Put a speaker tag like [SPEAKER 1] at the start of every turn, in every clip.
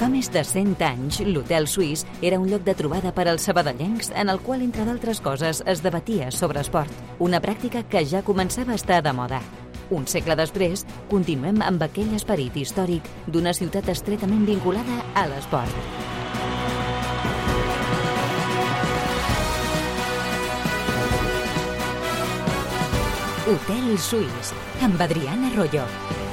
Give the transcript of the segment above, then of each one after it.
[SPEAKER 1] Fa més de 100 anys, l'Hotel Suís era un lloc de trobada per als sabadellencs en el qual, entre d'altres coses, es debatia sobre esport, una pràctica que ja començava a estar de moda. Un segle després, continuem amb aquell esperit històric d'una ciutat estretament vinculada a l'esport. Hotel Suís, amb Adriana Royo.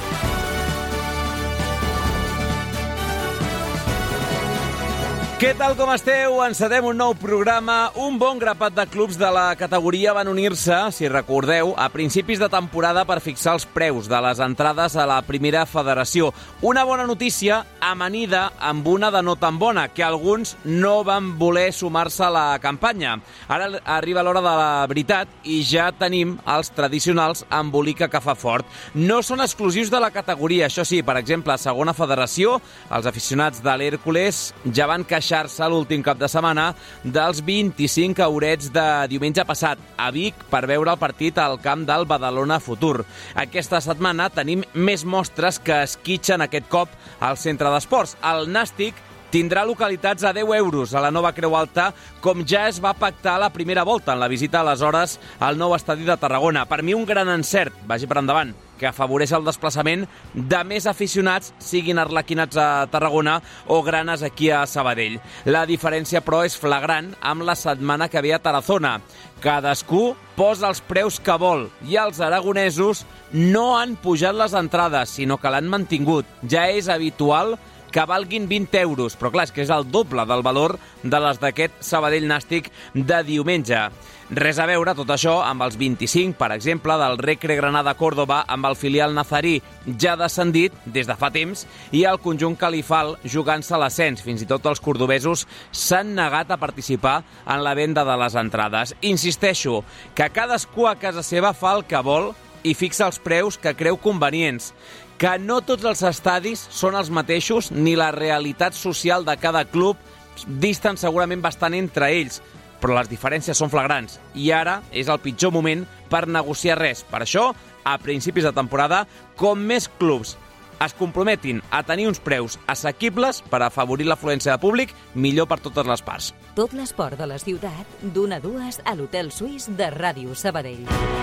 [SPEAKER 2] Què tal, com esteu? Encetem un nou programa. Un bon grapat de clubs de la categoria van unir-se, si recordeu, a principis de temporada per fixar els preus de les entrades a la primera federació. Una bona notícia amanida amb una de no tan bona, que alguns no van voler sumar-se a la campanya. Ara arriba l'hora de la veritat i ja tenim els tradicionals embolica que fa fort. No són exclusius de la categoria, això sí, per exemple, a segona federació, els aficionats de l'Hèrcules ja van queixar-se l'últim cap de setmana dels 25 eurets de diumenge passat a Vic per veure el partit al camp del Badalona Futur. Aquesta setmana tenim més mostres que esquitxen aquest cop al centre d'esports. El Nàstic tindrà localitats a 10 euros a la nova Creu Alta, com ja es va pactar a la primera volta en la visita aleshores al nou estadi de Tarragona. Per mi un gran encert, vagi per endavant, que afavoreix el desplaçament de més aficionats, siguin arlequinats a Tarragona o granes aquí a Sabadell. La diferència, però, és flagrant amb la setmana que ve a Tarazona. Cadascú posa els preus que vol i els aragonesos no han pujat les entrades, sinó que l'han mantingut. Ja és habitual que valguin 20 euros, però clar, és que és el doble del valor de les d'aquest Sabadell Nàstic de diumenge. Res a veure tot això amb els 25, per exemple, del Recre Granada Córdoba amb el filial nazarí ja descendit des de fa temps i el conjunt califal jugant-se l'ascens. Fins i tot els cordobesos s'han negat a participar en la venda de les entrades. Insisteixo, que cadascú a casa seva fa el que vol i fixa els preus que creu convenients, que no tots els estadis són els mateixos ni la realitat social de cada club disten segurament bastant entre ells, però les diferències són flagrants i ara és el pitjor moment per negociar res. Per això, a principis de temporada, com més clubs es comprometin a tenir uns preus assequibles per afavorir l'afluència de públic, millor per totes les parts.
[SPEAKER 1] Tot l'esport de la ciutat, d'1 a 2 a l'Hotel Suís de Ràdio Sabadell.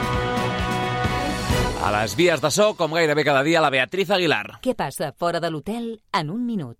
[SPEAKER 2] A les vies de so, com gairebé cada dia, la Beatriz Aguilar.
[SPEAKER 1] Què passa fora de l'hotel en un minut?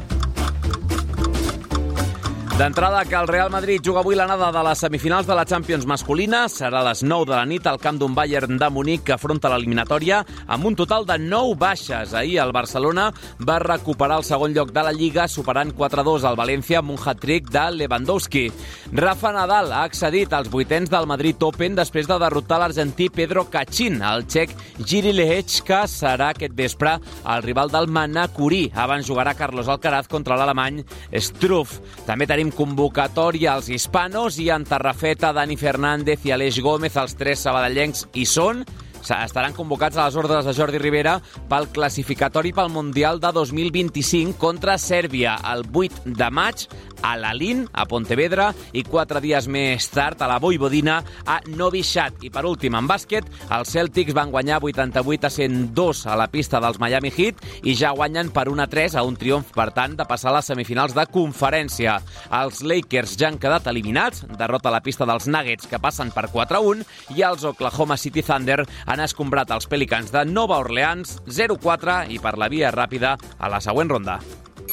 [SPEAKER 2] D'entrada, que el Real Madrid juga avui l'anada de les semifinals de la Champions masculina. Serà a les 9 de la nit al camp d'un Bayern de Munic que afronta l'eliminatòria amb un total de 9 baixes. Ahir el Barcelona va recuperar el segon lloc de la Lliga superant 4-2 al València amb un hat-trick de Lewandowski. Rafa Nadal ha accedit als vuitens del Madrid Open després de derrotar l'argentí Pedro Cachin. El txec Jiří Lehečka serà aquest vespre el rival del Manacuri. Abans jugarà Carlos Alcaraz contra l'alemany Struff. També tenim convocatòria als hispanos i en Tarrafeta, Dani Fernández i Aleix Gómez, els tres sabadellencs hi són. Estaran convocats a les ordres de Jordi Rivera pel classificatori pel Mundial de 2025 contra Sèrbia el 8 de maig a l'Alin, a Pontevedra, i 4 dies més tard a la Vojvodina, a Novi Sad. I per últim, en bàsquet, els Celtics van guanyar 88-102 a la pista dels Miami Heat i ja guanyen per 1-3 a un triomf, per tant, de passar a les semifinals de conferència. Els Lakers ja han quedat eliminats, derrota a la pista dels Nuggets, que passen per 4-1, i els Oklahoma City Thunder han escombrat els Pelicans de Nova Orleans 0-4 i per la via ràpida a la següent ronda.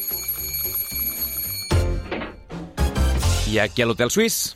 [SPEAKER 2] I aquí a l'Hotel Suís.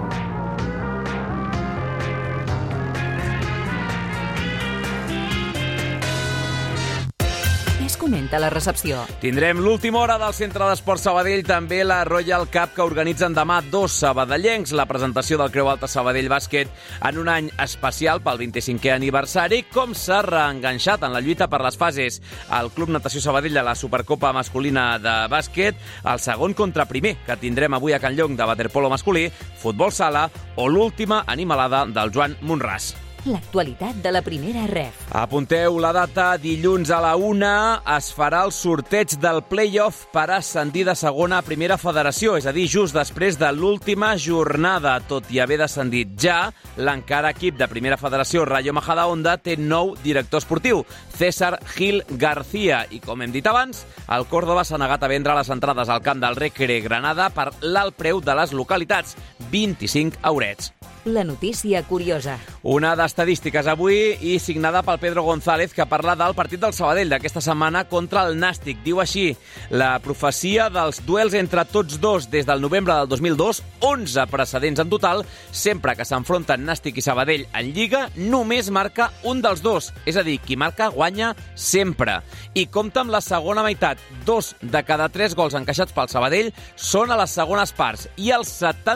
[SPEAKER 1] Comenta la recepció.
[SPEAKER 2] Tindrem l'última hora del Centre d'Esport Sabadell, també la Royal Cup que organitzen demà 2 sabadellencs, la presentació del Creu Alta Sabadell Bàsquet en un any especial pel 25è aniversari, com s'ha reenganxat en la lluita per les fases el Club Natació Sabadell a la Supercopa masculina de bàsquet, el segon contra primer que tindrem avui a Can Llong de waterpolo masculí, futbol sala o l'última animalada del Joan Monràs.
[SPEAKER 1] l'actualitat de la primera ref.
[SPEAKER 2] Apunteu la data, dilluns a la 1 es farà el sorteig del play-off per ascendir de segona a primera federació, és a dir, just després de l'última jornada. Tot i haver descendit ja, l'encara equip de primera federació Rayo Majadahonda té nou director esportiu, César Gil García, i com hem dit abans, el Córdoba s'ha negat a vendre les entrades al camp del Recre Granada per l'alt preu de les localitats, 25 eurets.
[SPEAKER 1] La notícia curiosa.
[SPEAKER 2] Una d'estadístiques avui i signada pel Pedro González, que parla del partit del Sabadell d'aquesta setmana contra el Nàstic. Diu així: la profecia dels duels entre tots dos des del novembre del 2002, 11 precedents en total, sempre que s'enfronten Nàstic i Sabadell en Lliga, només marca un dels dos. És a dir, qui marca guanya sempre. I compta amb la segona meitat. 2 de cada 3 gols encaixats pel Sabadell són a les segones parts i el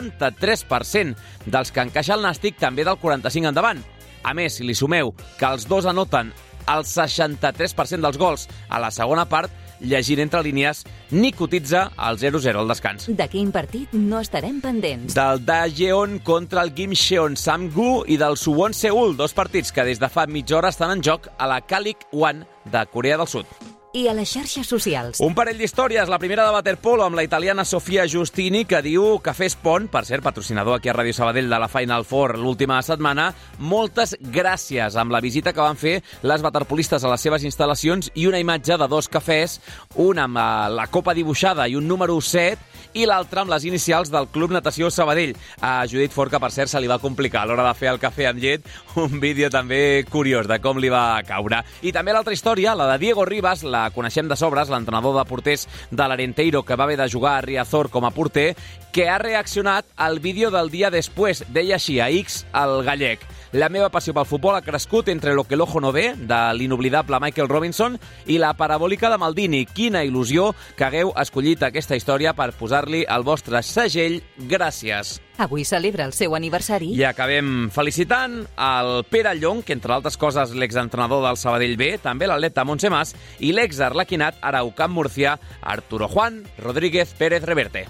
[SPEAKER 2] 73% dels que encaixa el Nàstic també del 45 endavant. A més, si li sumeu que els dos anoten el 63% dels gols a la segona part, llegint entre línies, ni cotitza el 0-0 al descans.
[SPEAKER 1] De quin partit no estarem pendents?
[SPEAKER 2] Del Daejeon contra el Gimcheon Samgu i del Suwon Seul, 2 partits que des de fa mitja hora estan en joc a la Kalik One de Corea del Sud.
[SPEAKER 1] I a les xarxes socials.
[SPEAKER 2] Un parell d'històries. La primera de waterpolo amb la italiana Sofia Giustini, que diu que fes pont, per cert, patrocinador aquí a Ràdio Sabadell de la Final Four l'última setmana. Moltes gràcies amb la visita que van fer les waterpolistes a les seves instal·lacions i una imatge de 2 cafès, un amb la copa dibuixada i un número 7, i l'altre amb les inicials del Club Natació Sabadell. A Judit Fort, que per cert se li va complicar a l'hora de fer el cafè amb llet, un vídeo també curiós de com li va caure. I també l'altra història, la de Diego Rivas, la coneixem de sobres, l'entrenador de porters de l'Arenteiro, que va haver de jugar a Riazor com a porter, que ha reaccionat al vídeo del dia després. Deia així a X el gallec: la meva passió pel futbol ha crescut entre lo que l'ojo no ve, de l'inoblidable Michael Robinson, i la parabòlica de Maldini. Quina il·lusió que hagueu escollit aquesta història per posar-li el vostre segell. Gràcies.
[SPEAKER 1] Avui celebra el seu aniversari.
[SPEAKER 2] I acabem felicitant el Pere Llong, que entre altres coses l'exentrenador del Sabadell B, també l'atleta Montse Mas, i l'exarlequinat Araucán Murcia, Arturo Juan Rodríguez Pérez Reverte.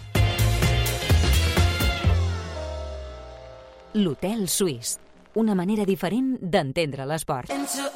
[SPEAKER 1] L'Hotel Suís. Una manera diferent d'entendre l'esport.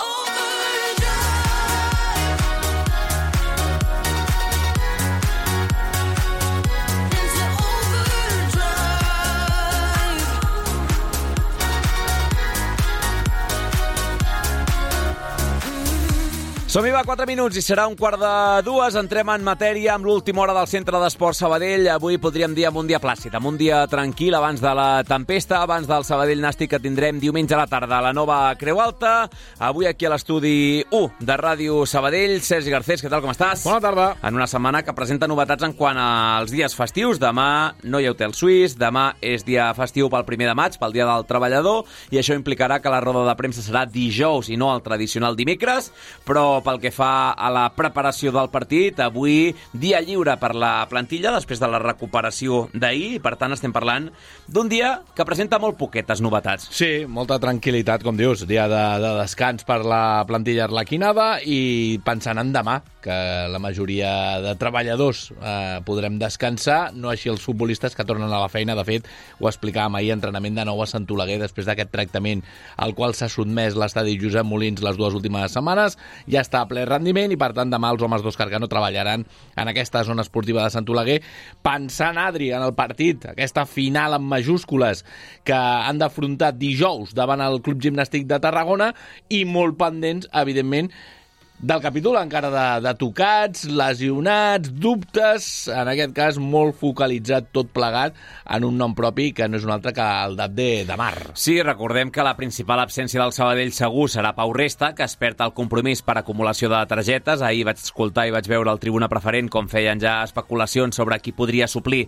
[SPEAKER 2] Som-hi, va, 4 minuts i serà 1:45. Entrem en matèria amb l'última hora del Centre d'Esport Sabadell. Avui podríem dir amb un dia plàcid, amb un dia tranquil abans de la tempesta, abans del Sabadell Nàstic que tindrem diumenge a la tarda a la nova Creu Alta. Avui aquí a l'estudi 1 de Ràdio Sabadell. Sergi Garcés, què tal, com estàs?
[SPEAKER 3] Bona tarda.
[SPEAKER 2] En una setmana que presenta novetats en quant als dies festius. Demà no hi ha hotel suís, demà és dia festiu pel 1 de maig, pel Dia del Treballador, i això implicarà que la roda de premsa serà dijous i no el tradicional dimecres, però pel que fa a la preparació del partit, avui dia lliure per la plantilla després de la recuperació d'ahir, i per tant estem parlant d'un dia que presenta molt poquetes novetats.
[SPEAKER 3] Sí, molta tranquil·litat, com dius, dia de descans per la plantilla arlequinada, i pensant en demà, que la majoria de treballadors podrem descansar, no així els futbolistes que tornen a la feina. De fet, ho explicàvem ahir, entrenament de nou a Sant Oleguer després d'aquest tractament al qual s'ha sotmès l'estadi Josep Molins les 2 últimes setmanes. Ja està a ple rendiment i, per tant, demà els homes d'Òscar Cano treballaran en aquesta zona esportiva de Sant Oleguer, pensant, Adri, en el partit, aquesta final en majúscules que han d'afrontar dijous davant el Club Gimnàstic de Tarragona, i molt pendents, evidentment, del capítol encara de tocats, lesionats, dubtes, en aquest cas molt focalitzat tot plegat en un nom propi que no és un altre que el d'Abde Damar.
[SPEAKER 2] Sí, recordem que la principal absència del Sabadell segur serà Pau Resta, que es perd el compromís per acumulació de targetes. Ahir vaig escoltar i vaig veure el Tribuna Preferent com feien ja especulacions sobre qui podria suplir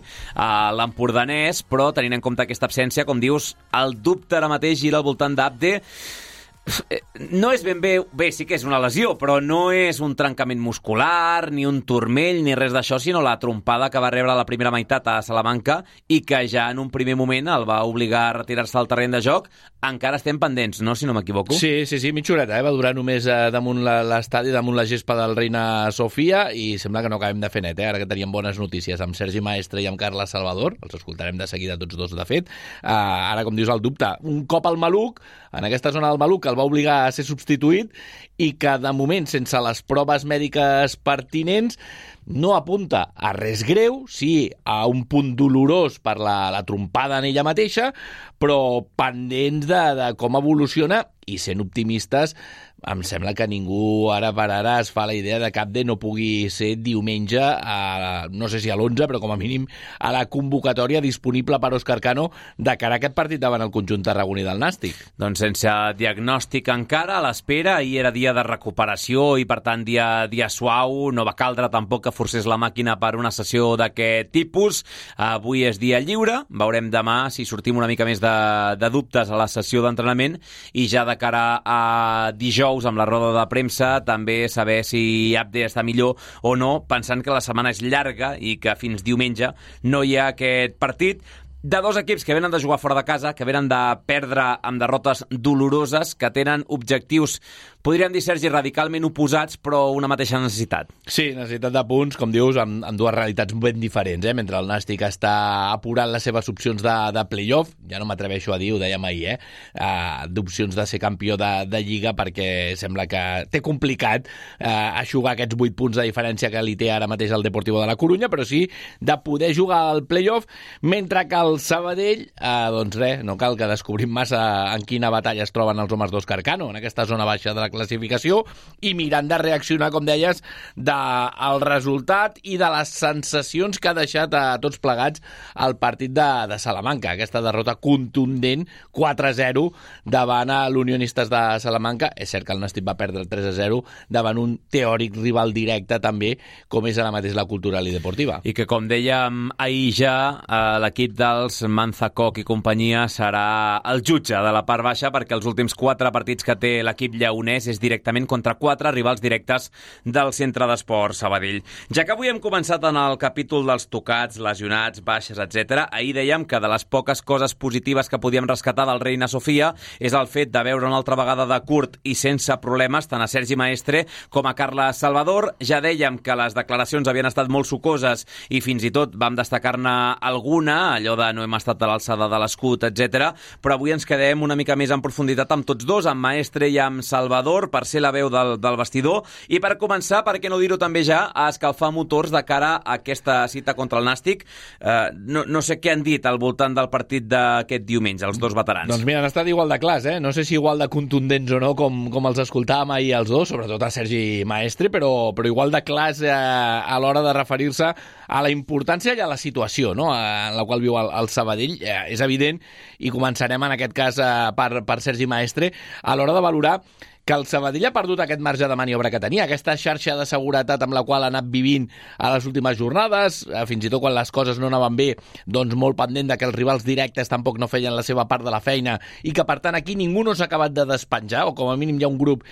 [SPEAKER 2] l'empordanès, però tenint en compte aquesta absència, com dius, el dubte ara mateix gira al voltant d'Abde. No és ben bé, sí que és una lesió, però no és un trencament muscular, ni un turmell, ni res d'això, sinó la trompada que va rebre a la primera meitat a Salamanca i que ja en un primer moment el va obligar a retirar-se del terreny de joc. Encara estem pendents, no?, si no m'equivoco.
[SPEAKER 3] Sí, mitja horeta, va durar només damunt l'estadi, damunt la gespa del Reina Sofia, i sembla que no acabem de fer net, ara que teníem bones notícies amb Sergi Maestre i amb Carles Salvador, els escoltarem de seguida tots dos, de fet. Ara, com dius, el dubte, un cop al maluc, en aquesta zona del maluc, el va obligar a ser substituït i que, de moment, sense les proves mèdiques pertinents, no apunta a res greu, sí a un punt dolorós per la trompada en ella mateixa, però pendents de com evoluciona, i sent optimistes, em sembla que ningú ara per ara es fa la idea de cap de no pugui ser diumenge, no sé si a l'11, però com a mínim a la convocatòria disponible per Òscar Cano de cara a aquest partit davant el conjunt tarragoní del Nàstic.
[SPEAKER 2] Doncs sense diagnòstic encara, a l'espera, ahir era dia de recuperació i per tant dia suau, no va caldre tampoc que forcés la màquina per una sessió d'aquest tipus. Avui és dia lliure, veurem demà si sortim una mica més de dubtes a la sessió d'entrenament, i ja de cara a dijous amb la roda de premsa també saber si Abde està millor o no, pensant que la setmana és llarga i que fins diumenge no hi ha aquest partit de dos equips que venen de jugar fora de casa, que venen de perdre amb derrotes doloroses, que tenen objectius, podríem dir, Sergi, radicalment oposats, però una mateixa necessitat.
[SPEAKER 3] Sí, necessitat de punts, com dius, amb dues realitats ben diferents, mentre el Nàstic està apurant les seves opcions de play-off, ja no m'atreveixo a dir, ho dèiem ahir, d'opcions de ser campió de Lliga, perquè sembla que té complicat aixugar aquests 8 punts de diferència que li té ara mateix el Deportivo de la Corunya, però sí de poder jugar al play-off, mentre que el Sabadell, doncs res, no cal que descobrim massa en quina batalla es troben els homes d'Òscar Cano, en aquesta zona baixa de la classificació, i mirant de reaccionar, com deies, del resultat i de les sensacions que ha deixat a tots plegats el partit de Salamanca, aquesta derrota contundent 4-0 davant l'Unionistes de Salamanca. És cert que el Nàstic va perdre el 3-0 davant un teòric rival directe també, com és ara mateix la Cultural i Deportiva.
[SPEAKER 2] I que, com dèiem ahir ja, l'equip dels Manzacoc i companyia serà el jutge de la part baixa, perquè els últims 4 partits que té l'equip lleonès és directament contra 4 rivals directes del Centre d'Esports Sabadell. Ja que avui hem començat en el capítol dels tocats, lesionats, baixes, etc., ahir dèiem que de les poques coses positives que podíem rescatar del Reina Sofia és el fet de veure una altra vegada de curt i sense problemes tant a Sergi Maestre com a Carles Salvador. Ja dèiem que les declaracions havien estat molt sucoses i fins i tot vam destacar-ne alguna, allò de no hem estat a l'alçada de l'escut, etc. Però avui ens quedem una mica més en profunditat amb tots dos, amb Maestre i amb Salvador, per ser la veu del vestidor i per començar, per què no dir-ho també ja, a escalfar motors de cara a aquesta cita contra el Nàstic. No sé què han dit al voltant del partit d'aquest diumenge, els dos veterans.
[SPEAKER 3] Doncs mira, han estat igual de clars, no sé si igual de contundents o no, com els escoltàvem ahir els dos, sobretot a Sergi Maestre, però igual de clars a l'hora de referir-se a la importància i a la situació, no?, en la qual viu el Sabadell. És evident, i començarem en aquest cas per Sergi Maestre, a l'hora de valorar que el Sabadell ha perdut aquest marge de maniobra que tenia, aquesta xarxa de seguretat amb la qual ha anat vivint a les últimes jornades, fins i tot quan les coses no anaven bé, doncs molt pendent de que els rivals directes tampoc no feien la seva part de la feina, i que per tant aquí ningú no s'ha acabat de despenjar, o com a mínim hi ha un grup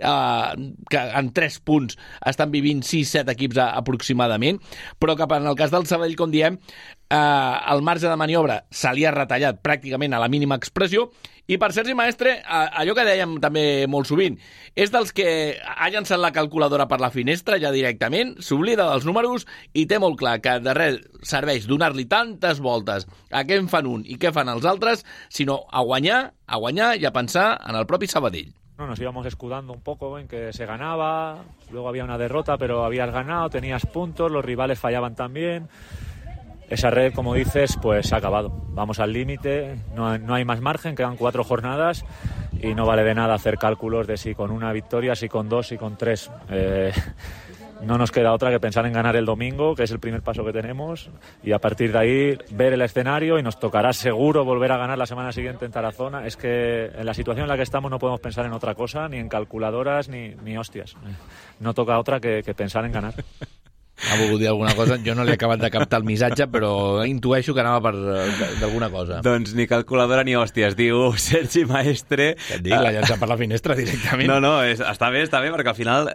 [SPEAKER 3] que en 3 punts estan vivint 6-7 equips aproximadament, però que en el cas del Sabadell, com diem, el marge de maniobra se li ha retallat pràcticament a la mínima expressió. I per Sergi Maestre, allò que dèiem també molt sovint, és dels que ha llançat la calculadora per la finestra ja directament, s'oblida dels números i té molt clar que de res serveix donar-li tantes voltes a què en fan un i què fan els altres, sinó a guanyar i a pensar en el propi Sabadell.
[SPEAKER 4] No, nos íbamos escudando un poco en que se ganaba, luego había una derrota, pero habías ganado, tenías puntos, los rivales fallaban también. Esa red, como dices, pues se ha acabado. Vamos al límite, no hay más margen, quedan 4 jornadas y no vale de nada hacer cálculos de si con una victoria, si con 2, si con 3. No nos queda otra que pensar en ganar el domingo, que es el primer paso que tenemos, y a partir de ahí ver el escenario, y nos tocará seguro volver a ganar la semana siguiente en Tarazona. Es que en la situación en la que estamos no podemos pensar en otra cosa, ni en calculadoras, ni hostias. No toca otra que pensar en ganar.
[SPEAKER 3] ha volgut dir alguna cosa. Jo no li he acabat de captar el missatge, però intueixo que anava d'alguna cosa.
[SPEAKER 2] Doncs ni calculadora ni hòstia, es diu Sergi Maestre.
[SPEAKER 3] Què et dic, l'ha llançat per la finestra directament.
[SPEAKER 2] No, està bé, perquè al final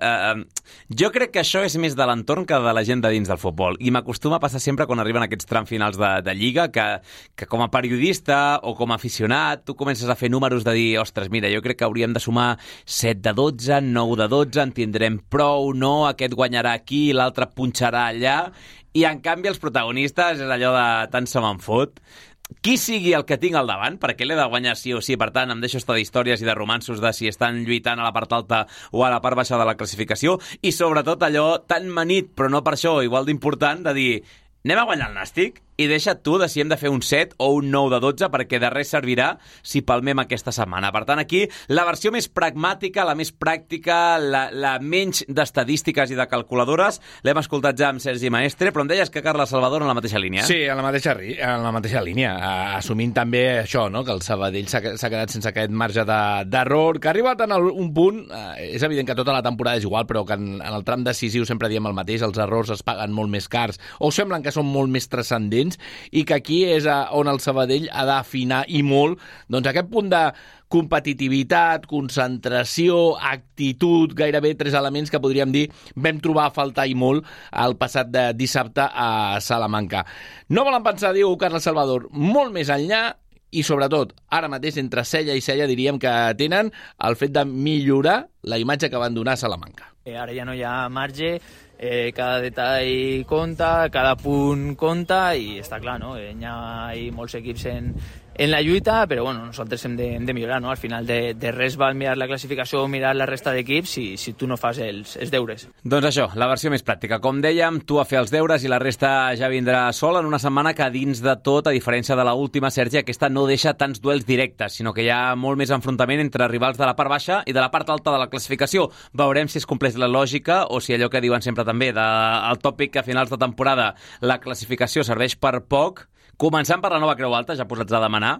[SPEAKER 2] jo crec que això és més de l'entorn que de la gent de dins del futbol, i m'acostuma a passar sempre quan arriben aquests tramfinals de Lliga que com a periodista o com a aficionat tu comences a fer números de dir, ostres, mira, jo crec que hauríem de sumar 7 de 12, 9 de 12, en tindrem prou, no, aquest guanyarà aquí, l'altre punxarà allà, i en canvi els protagonistes és allò de tant se me'n fot. Qui sigui el que tinc al davant, perquè l'he de guanyar sí o sí, per tant em deixo estar d'històries i de romansos de si estan lluitant a la part alta o a la part baixa de la classificació, i sobretot allò tan manit, però no per això igual d'important, de dir, anem a guanyar el Nàstic i deixa't tu de si hem de fer un 7 o un 9 de 12, perquè de res servirà si palmem aquesta setmana. Per tant, aquí, la versió més pragmàtica, la més pràctica, la menys d'estadístiques i de calculadores, l'hem escoltat ja amb Sergi Maestre, però em deies que Carles Salvador en la mateixa línia.
[SPEAKER 3] Sí, en la mateixa línia, assumint també això, no?, que el Sabadell s'ha quedat sense aquest marge d'error, que ha arribat en un punt, és evident que tota la temporada és igual, però que en el tram decisiu sempre diem el mateix, els errors es paguen molt més cars, o semblen que són molt més transcendents, i que aquí és on el Sabadell ha d'afinar i molt doncs aquest punt de competitivitat, concentració, actitud, gairebé 3 elements que podríem dir vam trobar a faltar i molt el passat de dissabte a Salamanca. No volen pensar, diu Carles Salvador, molt més enllà, i sobretot, ara mateix entre cella i cella diríem que tenen el fet de millorar la imatge que van donar a Salamanca.
[SPEAKER 5] Ara ja no hi ha marge, cada detall compta, cada punt compta, i està clar, no? Hi ha molts equips en la lluita, però bueno, nosaltres hem de millorar, no? Al final de res val mirar la classificació o mirar la resta d'equips si tu no fas els deures.
[SPEAKER 2] Doncs això, la versió més pràctica. Com dèiem, tu a fer els deures i la resta ja vindrà sola en una setmana que dins de tot, a diferència de l'última, Sergi, aquesta no deixa tants duels directes, sinó que hi ha molt més enfrontament entre rivals de la part baixa i de la part alta de la classificació. Veurem si es compleix la lògica o si allò que diuen sempre també el tòpic que a finals de temporada la classificació serveix per poc, començant per la nova Creu Alta, ja posats a demanar,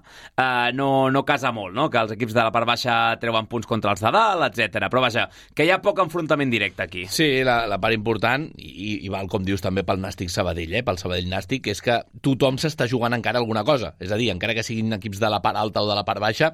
[SPEAKER 2] no casa molt, no?, que els equips de la part baixa treuen punts contra els de dalt, etc. Però vaja, que hi ha poc enfrontament directe aquí.
[SPEAKER 3] Sí, la part important, i val com dius també pel Nàstic Sabadell, pel Sabadell Nàstic, és que tothom s'està jugant encara alguna cosa. És a dir, encara que siguin equips de la part alta o de la part baixa,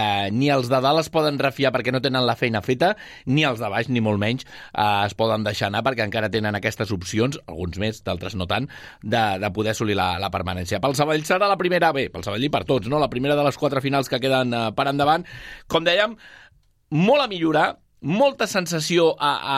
[SPEAKER 3] ni els de dalt es poden refiar perquè no tenen la feina feta, ni els de baix, ni molt menys, es poden deixar anar perquè encara tenen aquestes opcions, alguns més, d'altres no tant, de poder assolir la permanència. Pel Sabadell serà la primera, pel Sabadell i per tots, no?, la primera de les 4 finals que queden per endavant. Com dèiem, molt a millorar, molta sensació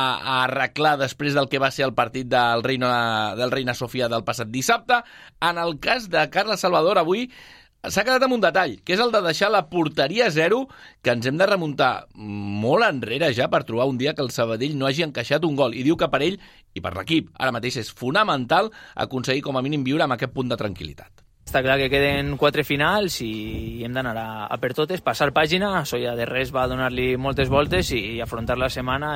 [SPEAKER 3] a arreglar després del que va ser el partit del Reina Sofia del passat dissabte. En el cas de Carles Salvador, avui s'ha quedat amb un detall, que és el de deixar la porteria a 0, que ens hem de remuntar molt enrere ja per trobar un dia que el Sabadell no hagi encaixat un gol. I diu que per ell i per l'equip ara mateix és fonamental aconseguir com a mínim viure amb aquest punt de tranquil·litat.
[SPEAKER 5] Està clar que queden 4 finals i hem d'anar a per totes, passar pàgina. Això ja de res va donar-li moltes voltes i afrontar la setmana,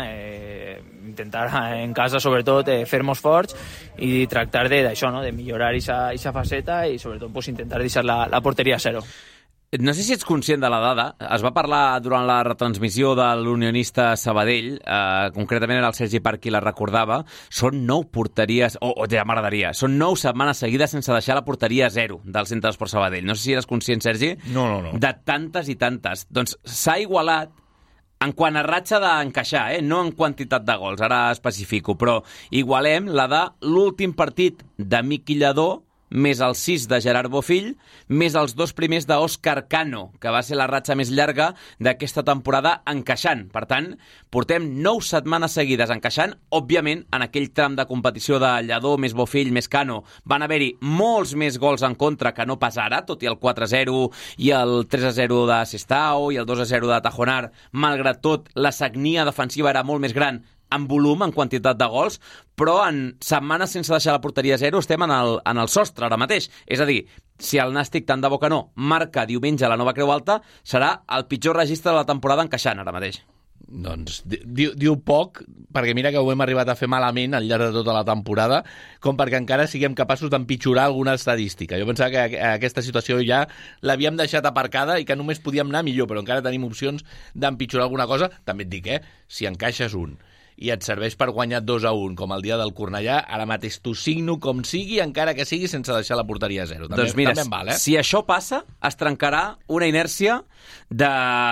[SPEAKER 5] intentar en casa sobretot fer-nos forts i tractar d'això, no?, de millorar aquesta faceta i sobretot pues, intentar deixar la porteria a 0.
[SPEAKER 2] No sé si ets conscient de la dada. Es va parlar durant la retransmissió de l'Unionista Sabadell, concretament era el Sergi Parc qui la recordava, són 9 porteries, ja m'agradaria, són 9 setmanes seguides sense deixar la porteria a 0 del Centre d'Esport Sabadell. No sé si eres conscient, Sergi?
[SPEAKER 3] No.
[SPEAKER 2] De tantes i tantes. Doncs s'ha igualat en quant a ratxa d'encaixar, no en quantitat de gols, ara especifico, però igualem la de l'últim partit de Miqui Lladó, més els 6 de Gerard Bofill, més els 2 primers d'Òscar Cano, que va ser la ratxa més llarga d'aquesta temporada encaixant. Per tant, portem 9 setmanes seguides encaixant. Òbviament, en aquell tram de competició de Lladó, més Bofill, més Cano, van haver-hi molts més gols en contra que no pas ara, tot i el 4-0 i el 3-0 de Sestao i el 2-0 de Tajonar. Malgrat tot, la sagnia defensiva era molt més gran en volum, en quantitat de gols, però en setmanes sense deixar la porteria a 0 estem en el sostre ara mateix. És a dir, si el Nàstic, tant de bo que no, marca diumenge a la nova Creu Alta, serà el pitjor registre de la temporada encaixant ara mateix.
[SPEAKER 3] Doncs diu poc, perquè mira que ho hem arribat a fer malament al llarg de tota la temporada, com perquè encara siguem capaços d'empitjorar alguna estadística. Jo pensava que aquesta situació ja l'havíem deixat aparcada i que només podíem anar millor, però encara tenim opcions d'empitjorar alguna cosa. També et dic, si encaixes un i et serveix per guanyar 2-1, com el dia del Cornellà, ara mateix t'ho signo com sigui, encara que sigui sense deixar la porteria a 0.
[SPEAKER 2] Doncs mira,
[SPEAKER 3] també em val,
[SPEAKER 2] si això passa, es trencarà una inèrcia de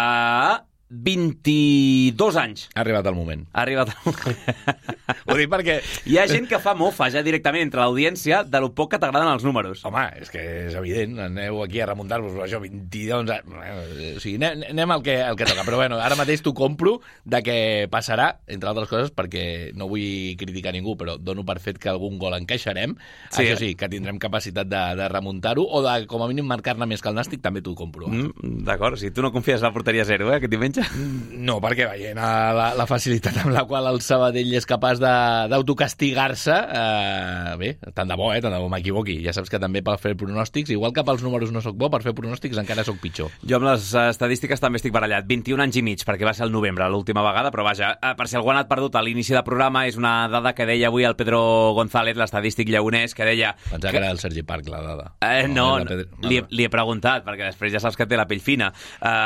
[SPEAKER 2] 22 anys.
[SPEAKER 3] Ha arribat el moment.
[SPEAKER 2] Ha arribat el moment.
[SPEAKER 3] Ho dic perquè...
[SPEAKER 2] Hi ha gent que fa mofa ja directament entre l'audiència de lo poc que t'agraden els números.
[SPEAKER 3] Home, és que és evident, aneu aquí a remuntar-vos, això, 22 anys... O sigui, anem al que toca. Però bueno, ara mateix t'ho compro de que passarà, entre altres coses, perquè no vull criticar ningú, però dono per fet que algun gol encaixarem. Sí. Això sí, que tindrem capacitat de remuntar-ho, o de, com a mínim, marcar-ne més que el Nàstic, també t'ho compro.
[SPEAKER 2] D'acord, si tu no confies en la porteria 0, aquest diumenge?
[SPEAKER 3] No, perquè veient la facilitat amb la qual el Sabadell és capaç d'autocastigar-se, bé, tant de bo m'equivoqui. Ja saps que també per fer pronòstics, igual que pels números no sóc bo, per fer pronòstics encara sóc pitjor.
[SPEAKER 2] Jo amb les estadístiques també estic barallat. 21 anys i mig, perquè va ser el novembre l'última vegada, però vaja, per si algú ha anat perdut a l'inici del programa, és una dada que deia avui el Pedro González, l'estadístic lleonès, que deia...
[SPEAKER 3] Pensava que era el Sergi Parc, la dada.
[SPEAKER 2] No, li he preguntat, perquè després ja saps que té la pell fina.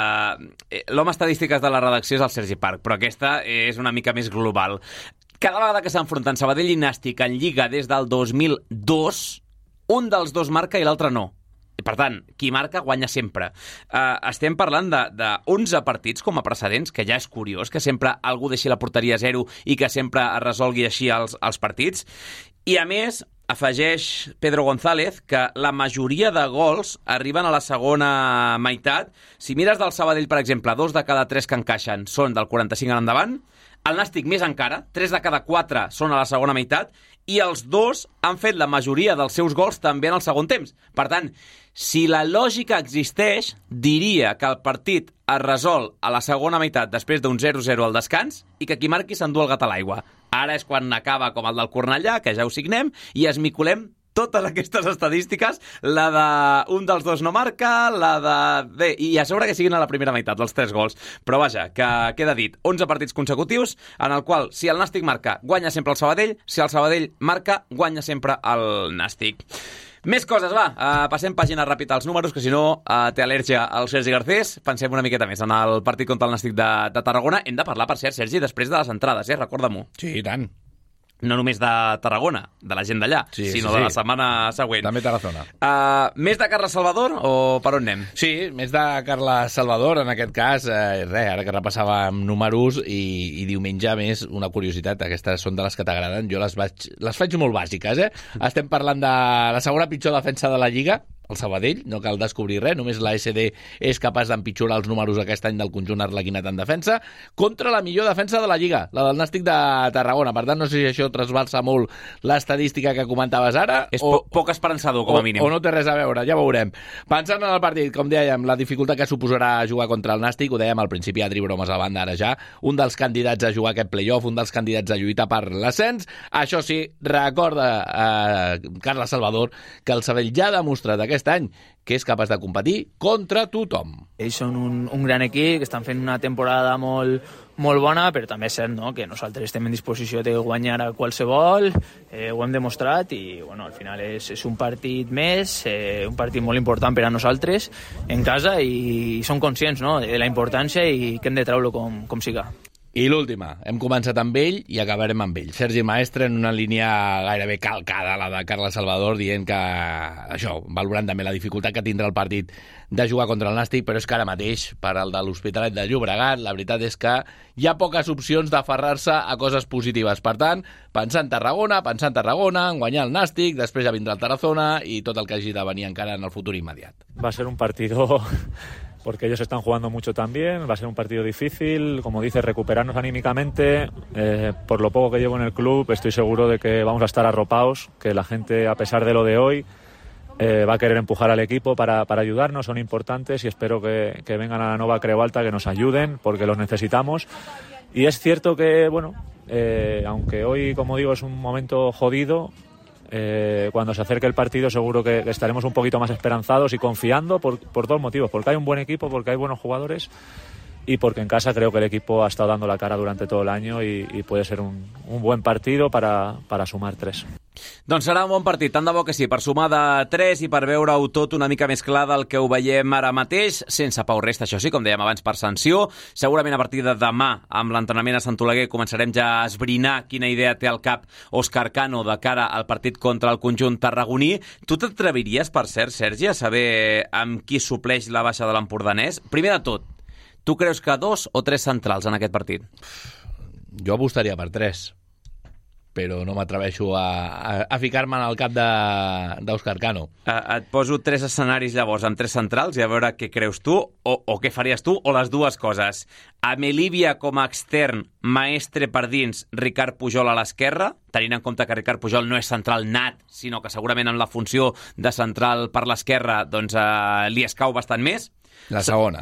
[SPEAKER 2] L'home estadístic de la redacció és el Sergi Parc, però aquesta és una mica més global. Cada vegada que s'enfronten Sabadell i Nàstic en Lliga des del 2002, un dels dos marca i l'altre no. Per tant, qui marca guanya sempre. Estem parlant de 11 partits com a precedents, que ja és curiós, que sempre algú deixi la porteria a 0 i que sempre es resolgui així els partits. I a més, afegeix Pedro González que la majoria de gols arriben a la segona meitat. Si mires del Sabadell, per exemple, 2 de cada 3 que encaixen són del 45 en endavant. El Nàstic més encara, 3 de cada 4 són a la segona meitat, i els dos han fet la majoria dels seus gols també en el segon temps. Per tant, si la lògica existeix, diria que el partit es resol a la segona meitat després d'un 0-0 al descans i que qui marqui s'endú el gat a l'aigua. Ara és quan acaba com el del Cornellà, que ja ho signem, i esmicolem totes aquestes estadístiques, la d'un dels dos no marca, la de... Bé, i a sobre que siguin a la primera meitat, els 3 gols. Però vaja, que queda dit, 11 partits consecutius, en el qual, si el Nàstic marca, guanya sempre el Sabadell, si el Sabadell marca, guanya sempre el Nàstic. Més coses, va. Passem pàgina ràpid als números, que si no té al·lèrgia al Sergi Garcés. Pensem una miqueta més en el partit contra el Nàstic de Tarragona. Hem de parlar, per cert, Sergi, després de les entrades, recorda-m'ho.
[SPEAKER 3] Sí, i tant.
[SPEAKER 2] No només de Tarragona, de la gent d'allà, sinó de la setmana següent.
[SPEAKER 3] També Tarazona.
[SPEAKER 2] Més de Carles Salvador o per on anem?
[SPEAKER 3] Sí, més de Carles Salvador, en aquest cas. Ara que repassàvem números i diumenge, més, una curiositat, aquestes són de les que t'agraden, jo les faig molt bàsiques, Estem parlant de la segona pitjor defensa de la Lliga, el Sabadell, no cal descobrir res, només la SD és capaç d'empitjorar els números aquest any del conjunt arlequinat en defensa, contra la millor defensa de la Lliga, la del Nàstic de Tarragona. Per tant, no sé si això trasbalsa molt l'estadística que comentaves ara.
[SPEAKER 2] És poc esperançador, com a mínim.
[SPEAKER 3] O no té res a veure, ja veurem. Pensant en el partit, com dèiem, la dificultat que suposarà jugar contra el Nàstic, ho dèiem al principi, Adri bromes a banda, ara ja, un dels candidats a jugar aquest play-off, un dels candidats a lluitar per l'ascens. Això sí, recorda Carles Salvador que el Sabadell ja ha demostrat aquest any que és capaç de competir contra tothom.
[SPEAKER 5] Ells són un gran equip, que estan fent una temporada molt bona, però també és cert, no?, que nosaltres estem en disposició de guanyar a qualsevol, ho hem demostrat i al final és un partit més, un partit molt important per a nosaltres en casa i som conscients, no?, de la importància i que hem de treure-lo com siga.
[SPEAKER 3] I l'última, hem començat amb ell i acabarem amb ell. Sergi Maestre en una línia gairebé calcada, la de Carles Salvador, dient que, això, valorant també la dificultat que tindrà el partit de jugar contra el Nàstic, però és que ara mateix, per al de l'Hospitalet de Llobregat, la veritat és que hi ha poques opcions d'aferrar-se a coses positives. Per tant, pensar en Tarragona, en guanyar el Nàstic, després ja vindrà el Tarazona i tot el que hagi de venir encara en el futur immediat.
[SPEAKER 4] Va a ser un partido... porque ellos están jugando mucho también, va a ser un partido difícil, como dices, recuperarnos anímicamente, por lo poco que llevo en el club estoy seguro de que vamos a estar arropados, que la gente, a pesar de lo de hoy, va a querer empujar al equipo para ayudarnos, son importantes y espero que vengan a la Nova Creu Alta, que nos ayuden, porque los necesitamos. Y es cierto que, aunque hoy, como digo, es un momento jodido, cuando se acerque el partido seguro que estaremos un poquito más esperanzados y confiando por dos motivos, porque hay un buen equipo, porque hay buenos jugadores y porque en casa creo que el equipo ha estado dando la cara durante todo el año y puede ser un buen partido para sumar 3.
[SPEAKER 2] Doncs serà un bon partit, tant de bo que sí, per sumar de 3 i per veure-ho tot una mica més clar del que ho veiem ara mateix, sense Pau Resta, això sí, com dèiem abans, per sanció. Segurament a partir de demà, amb l'entrenament a Sant Oleguer, començarem ja a esbrinar quina idea té al cap Òscar Cano de cara al partit contra el conjunt tarragoní. Tu t'atreviries, per cert, Sergi, a saber amb qui supleix la baixa de l'empordanès? Primer de tot, tu creus que 2 o 3 centrals en aquest partit?
[SPEAKER 3] Jo apostaria per 3. Però no m'atreveixo a ficar-me en el cap d'Òscar Cano.
[SPEAKER 2] Et poso 3 escenaris llavors amb 3 centrals i a veure què creus tu o què faries tu, o les dues coses. Amelívia com a extern, Maestre per dins, Ricard Pujol a l'esquerra, tenint en compte que Ricard Pujol no és central nat, sinó que segurament en la funció de central per l'esquerra doncs, li escau bastant més.
[SPEAKER 3] La segona.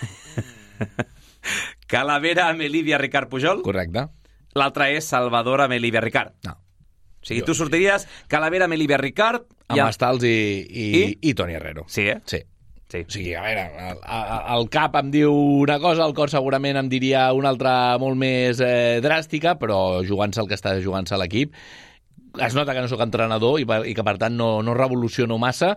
[SPEAKER 2] Calavera, Amelívia, Ricard Pujol.
[SPEAKER 3] Correcte.
[SPEAKER 2] L'altre és Salvador, Amelívia, Ricard.
[SPEAKER 3] No.
[SPEAKER 2] O sigui, tu sortiries Calavera, Amelívia, Ricard...
[SPEAKER 3] Amb Estals i Toni Herrero.
[SPEAKER 2] Sí, eh?
[SPEAKER 3] Sí.
[SPEAKER 2] Sí.
[SPEAKER 3] O sigui, a veure, el cap em diu una cosa, el cor segurament em diria una altra molt més dràstica, però jugant-se el que està jugant-se l'equip, es nota que no sóc entrenador i que per tant no revoluciono massa.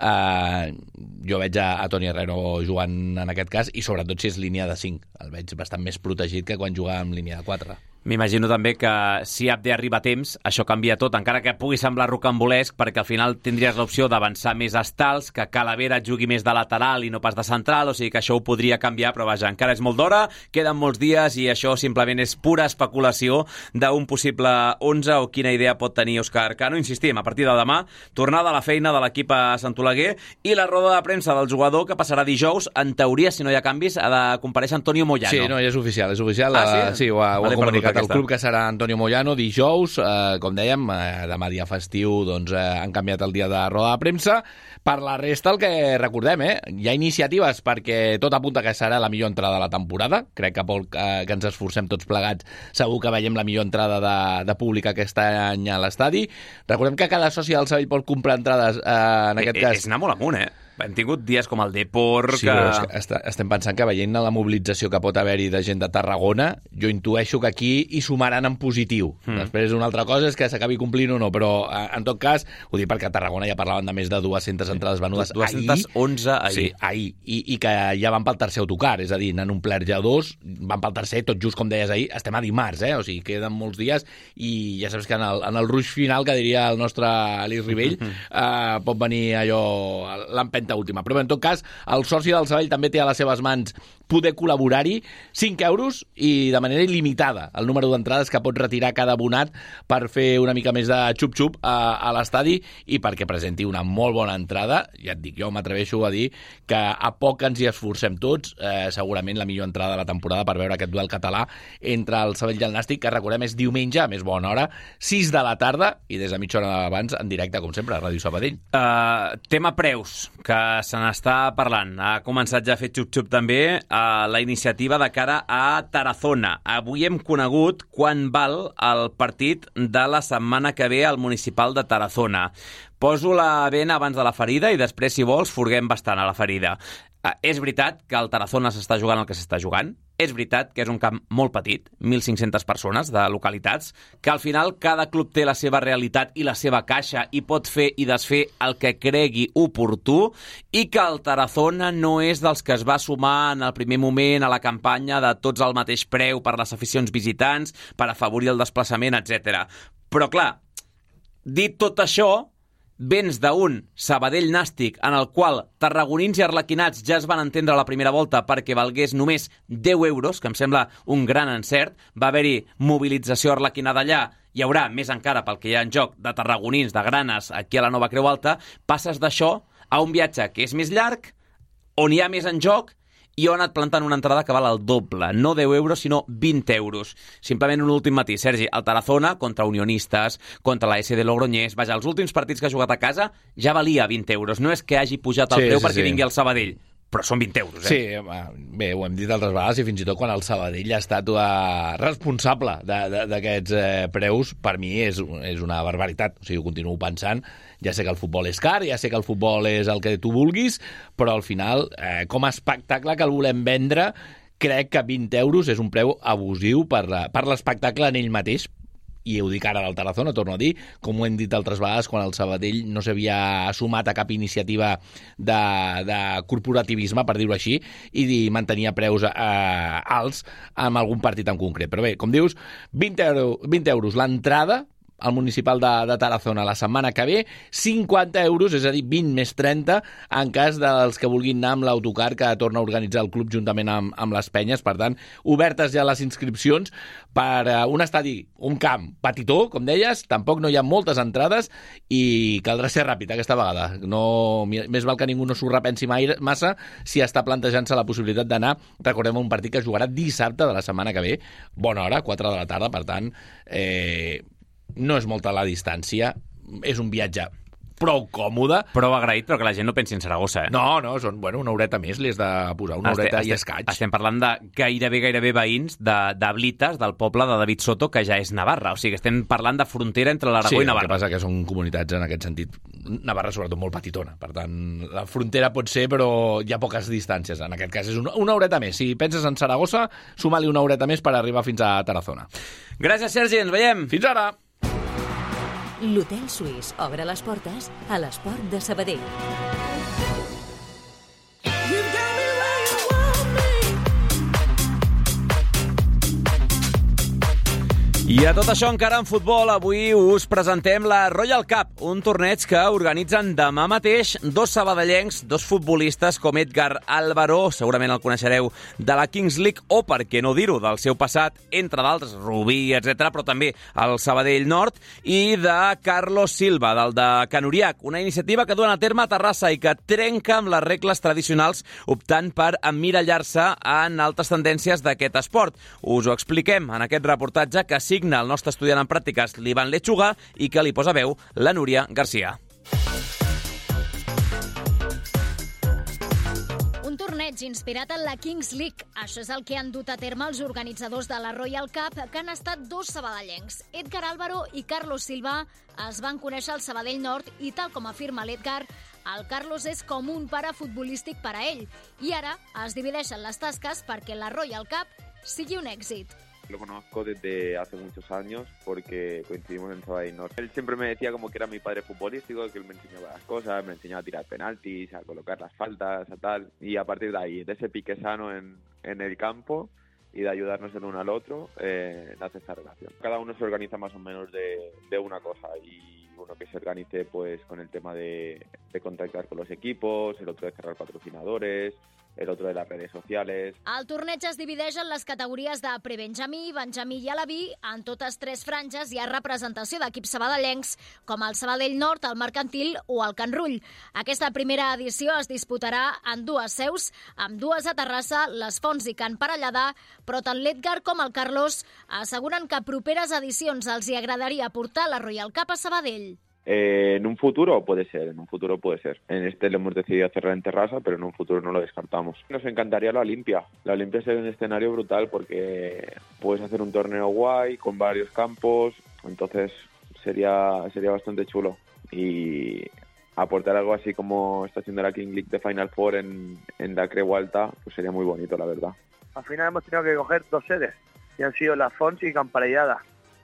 [SPEAKER 3] Jo veig a Toni Herrero jugant en aquest cas, i sobretot si és línia de 5. El veig bastant més protegit que quan jugava amb línia de 4.
[SPEAKER 2] M'imagino també que si Abde arriba a temps, això canvia tot, encara que pugui semblar rocambolesc, perquè al final tindries l'opció d'avançar més Estals, que Calavera jugui més de lateral i no pas de central, o sigui que això ho podria canviar, però vaja, encara és molt d'hora, queden molts dies i això simplement és pura especulació d'un possible 11 o quina idea pot tenir Òscar Cano. Insistim, a partir de demà, tornada a la feina de l'equip a Sant Oleguer i la roda de premsa del jugador que passarà dijous. En teoria, si no hi ha canvis, ha de comparèixer Antonio Moyano.
[SPEAKER 3] Sí, no, ja és oficial. Sí, ho ha comunicat el club, que serà Antonio Moyano dijous. Com dèiem, demà dia festiu, doncs han canviat el dia de roda de premsa. Per la resta, el que recordem, hi ha iniciatives perquè tot apunta que serà la millor entrada de la temporada. Crec que ens esforcem tots plegats. Segur que veiem la millor entrada de públic aquest any a l'estadi. Recordem que cada soci del Sabadell pot comprar entrades, en aquest cas...
[SPEAKER 2] És anar molt amunt, Hem tingut dies com el Depor...
[SPEAKER 3] Sí, però estem pensant que veient la mobilització que pot haver-hi de gent de Tarragona, jo intueixo que aquí hi sumaran en positiu. Després una altra cosa és que s'acabi complint o no, però en tot cas, ho dic perquè a Tarragona ja parlaven de més de 200 entrades venudes
[SPEAKER 2] 211 ahir.
[SPEAKER 3] Sí, ahir. I que ja van pel tercer autocar, és a dir, n'han omplert ja 2, van pel tercer, tot just com deies ahir, estem a dimarts, o sigui, queden molts dies i ja saps que en el ruix final, que diria el nostre Alice Ribell, pot venir allò, l'empenta última. Però en tot cas, el soci del Sabadell també té a les seves mans poder col·laborar-hi 5 euros i de manera il·limitada el número d'entrades que pot retirar cada abonat per fer una mica més de xup-xup a l'estadi i perquè presenti una molt bona entrada. Ja et dic, jo m'atreveixo a dir que a poc ens hi esforcem tots, segurament la millor entrada de la temporada per veure aquest duel català entre el Sabadell i el Nàstic, que recordem és diumenge, a més bona hora, 6 de la tarda i des de mitja hora abans en directe, com sempre, a Ràdio Sabadell.
[SPEAKER 2] Tema preus, que se n'està parlant. Ha començat ja a fer xup-xup també la iniciativa de cara a Tarazona. Avui hem conegut quan val el partit de la setmana que ve al Municipal de Tarazona. Poso la vena abans de la ferida i després, si vols, furguem bastant a la ferida. És veritat que el Tarazona s'està jugant el que s'està jugant. És veritat que és un camp molt petit, 1.500 persones de localitats, que al final cada club té la seva realitat i la seva caixa i pot fer i desfer el que cregui oportú, i que el Tarazona no és dels que es va sumar en el primer moment a la campanya de tots al mateix preu per les aficions visitants, per afavorir el desplaçament, etc. Però clar, dit tot això, vens d'un Sabadell Nàstic en el qual tarragonins i arlequinats ja es van entendre a la primera volta perquè valgués només 10 euros, que em sembla un gran encert. Va haver-hi mobilització arlequinada allà, hi haurà més encara pel que hi ha en joc de tarragonins, de granes, aquí a la Nova Creu Alta. Passes d'això a un viatge que és més llarg, on hi ha més en joc, i ho ha anat plantant una entrada que val el doble, no 10 euros, sinó 20 euros. Simplement un últim matí, Sergi, el Tarazona contra Unionistes, contra la SD Logroñés, vaja, els últims partits que ha jugat a casa ja valia 20 euros. No és que hagi pujat el preu perquè vingui al Sabadell, però són 20 euros,
[SPEAKER 3] Sí, bé, ho hem dit altres vegades i fins i tot quan el Sabadell ha estat responsable d'aquests preus, per mi és una barbaritat. O sigui, ho continuo pensant. Ja sé que el futbol és car, ja sé que el futbol és el que tu vulguis, però al final, com a espectacle que el volem vendre, crec que 20 euros és un preu abusiu per l'espectacle en ell mateix, i ho dic ara del Tarazona, torno a dir, com ho hem dit altres vegades quan el Sabadell no s'havia sumat a cap iniciativa de corporativisme, per dir-ho així, i mantenia preus alts en algun partit en concret. Però bé, com dius, 20 euros l'entrada al municipal de Tarazona la setmana que ve, 50 euros, és a dir, 20 més 30, en cas dels que vulguin anar amb l'autocar que torna a organitzar el club juntament amb les penyes. Per tant, obertes ja les inscripcions per un estadi, un camp petitó, com deies, tampoc no hi ha moltes entrades i caldrà ser ràpid aquesta vegada. Més val que ningú no s'ho repensi massa si està plantejant-se la possibilitat d'anar, recordem, un partit que jugarà dissabte de la setmana que ve, bona hora, 4 de la tarda, per tant, no és molta la distància, és un viatge prou còmode.
[SPEAKER 2] Prou agraït, però que la gent no pensi en Saragossa,
[SPEAKER 3] No, són, una horeta més, li has de posar una horeta i escaig.
[SPEAKER 2] Estem parlant de gairebé veïns de Blites, del poble de David Soto, que ja és Navarra. O sigui, estem parlant de frontera entre l'Aragó i Navarra.
[SPEAKER 3] Sí, el que passa que són comunitats en aquest sentit. Navarra, sobretot, molt petitona. Per tant, la frontera pot ser, però hi ha poques distàncies. En aquest cas és una horeta més. Si penses en Saragossa, suma-li una horeta més per arribar fins a Tarazona.
[SPEAKER 2] Gràcies, Sergi, ens veiem.
[SPEAKER 3] Fins ara!
[SPEAKER 1] L'Hotel Suís obre les portes a l'Esport de Sabadell.
[SPEAKER 2] I a tot això encara en futbol, avui us presentem la Royal Cup, un torneig que organitzen demà mateix dos sabadellencs, dos futbolistes com Edgar Álvaro, segurament el coneixereu de la Kings League, o per què no dir-ho, del seu passat, entre d'altres, Rubí, etc., però també el Sabadell Nord, i de Carlos Silva, del de Canuriac, una iniciativa que duen a terme a Terrassa i que trenca amb les regles tradicionals, optant per emmirallar-se en altres tendències d'aquest esport. Us ho expliquem en aquest reportatge que signa el nostre estudiant en pràctiques, l'Ivan Lechuga, i que li posa veu la Núria Garcia.
[SPEAKER 6] Un torneig inspirat en la Kings League. Això és el que han dut a terme els organitzadors de la Royal Cup, que han estat dos sabadellencs. Edgar Álvaro i Carlos Silva es van conèixer al Sabadell Nord i, tal com afirma l'Edgar, el Carlos és com un pare futbolístic per a ell. I ara es divideixen les tasques perquè la Royal Cup sigui un èxit.
[SPEAKER 7] Lo conozco desde hace muchos años porque coincidimos en Sabadell Norte. Él siempre me decía como que era mi padre futbolístico, que él me enseñaba las cosas, me enseñaba a tirar penaltis, a colocar las faltas, a tal. Y a partir de ahí, de ese pique sano en el campo y de ayudarnos el uno al otro, nace esta relación. Cada uno se organiza más o menos de una cosa y uno que se organice pues con el tema de contactar con los equipos, el otro de cerrar patrocinadores, el otro de las redes sociales.
[SPEAKER 6] El torneig es divideix en les categories de prebenjamí, benjamí i alaví. En totes tres franges hi ha representació d'equips sabadellencs, com el Sabadell Nord, el Mercantil o el Can Rull. Aquesta primera edició es disputarà en dues seus, amb dues a Terrassa, les Fonts i Can Parellada, però tant l'Edgar com el Carlos asseguren que a properes edicions els hi agradaria portar la Royal Cup a Sabadell.
[SPEAKER 7] En un futuro puede ser. En este lo hemos decidido cerrar en Terrassa, pero en un futuro no lo descartamos. Nos encantaría la Olimpia. La Olimpia es un escenario brutal porque puedes hacer un torneo guay con varios campos, entonces sería bastante chulo. Y aportar algo así como está haciendo la King League de Final Four en la Creu Alta, pues sería muy bonito, la verdad.
[SPEAKER 8] Al final hemos tenido que coger dos sedes, y han sido las Fonts y Can Parellada.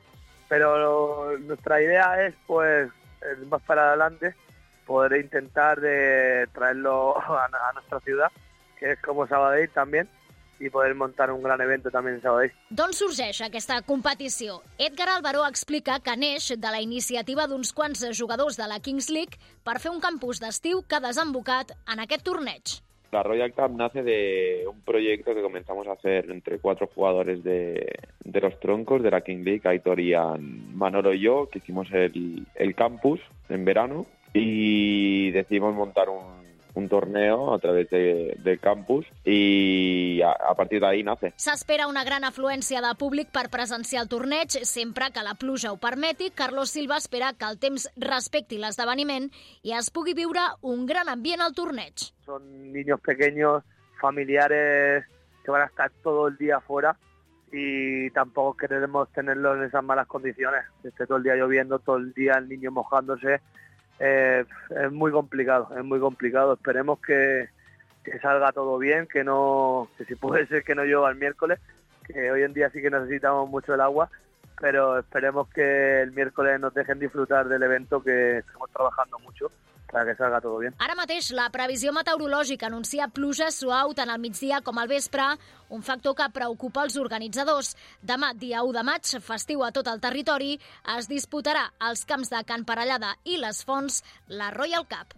[SPEAKER 8] Pero nuestra idea es, pues, más para adelante, poder intentar de traerlo a nuestra ciudad, que es como Sabadell también, i poder muntar un gran evento també en Sabadell.
[SPEAKER 6] D'on sorgeix aquesta competició? Edgar Álvaro explica que neix de la iniciativa d'uns quants jugadors de la Kings League per fer un campus d'estiu que ha desembocat en aquest torneig.
[SPEAKER 7] La Royal Cup nace de un proyecto que comenzamos a hacer entre 4 jugadores de los troncos de la King League, Aitor, Ian, Manolo y yo, que hicimos el campus en verano y decidimos montar un torneo a través del campus i a partir d'ahí nace.
[SPEAKER 6] S'espera una gran afluència de públic per presenciar el torneig, sempre que la pluja ho permeti. Carlos Silva espera que el temps respecti l'esdeveniment i es pugui viure un gran ambient al torneig.
[SPEAKER 8] Son niños pequeños, familiares, que van a estar todo el día afuera y tampoco queremos tenerlos en esas malas condiciones. Esté todo el día lloviendo, todo el día el niño mojándose. Es muy complicado. Esperemos que salga todo bien, que si puede ser que no llueva el miércoles, que hoy en día sí que necesitamos mucho el agua, pero esperemos que el miércoles nos dejen disfrutar del evento, que estamos trabajando mucho para que salga todo bien.
[SPEAKER 6] Ara mateix, la previsió meteorològica anuncia pluja suau tant al migdia com al vespre, un factor que preocupa els organitzadors. Demà, dia 1 de maig, festiu a tot el territori, es disputarà als camps de Can Parellada i les Fonts la Royal Cup.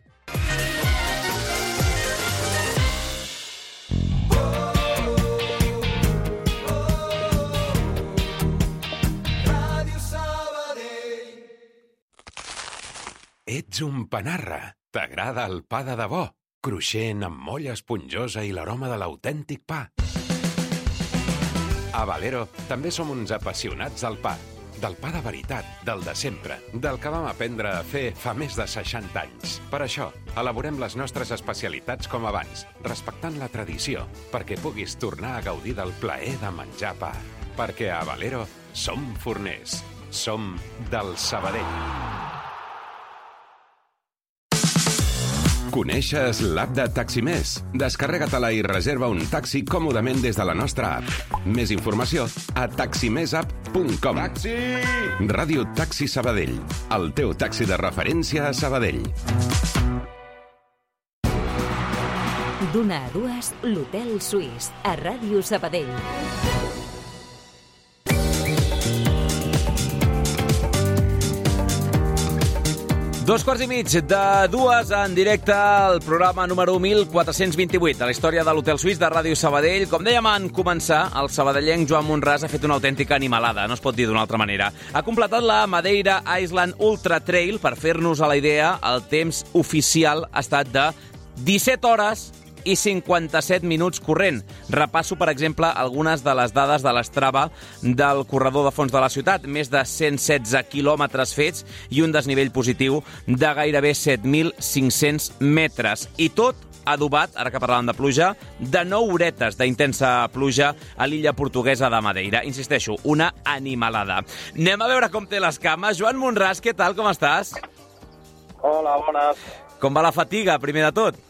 [SPEAKER 9] Ets un panarra. T'agrada el pa de debò? Cruixent, amb molla esponjosa i l'aroma de l'autèntic pa. A Valero també som uns apassionats del pa. Del pa de veritat, del de sempre, del que vam aprendre a fer fa més de 60 anys. Per això, elaborem les nostres especialitats com abans, respectant la tradició, perquè puguis tornar a gaudir del plaer de menjar pa. Perquè a Valero som forners. Som del Sabadell. Coneixes l'app de Taximés? Descarrega-te-la i reserva un taxi còmodament des de la nostra app. Més informació a taximesapp.com. Taxi! Ràdio Taxi Sabadell, el teu taxi de referència a Sabadell.
[SPEAKER 1] D'una a dues, l'Hotel Suís, a Ràdio Sabadell.
[SPEAKER 2] Dos quarts i mig de dues en directe al programa número 1428 de la història de l'Hotel Suís de Ràdio Sabadell. Com dèiem en començar, el sabadellenc Joan Monràs ha fet una autèntica animalada, no es pot dir d'una altra manera. Ha completat la Madeira Island Ultra Trail. Per fer-nos a la idea, el temps oficial ha estat de 17 hores i 57 minuts corrent. Repasso, per exemple, algunes de les dades de l'Strava del corredor de fons de la ciutat. Més de 116 quilòmetres fets i un desnivell positiu de gairebé 7.500 metres. I tot adobat, ara que parlàvem de pluja, de 9 horetes d'intensa pluja a l'illa portuguesa de Madeira. Insisteixo, una animalada. Anem a veure com té les cames. Joan Monràs, què tal, com estàs?
[SPEAKER 10] Hola, bones.
[SPEAKER 2] Com va la fatiga, primer de tot?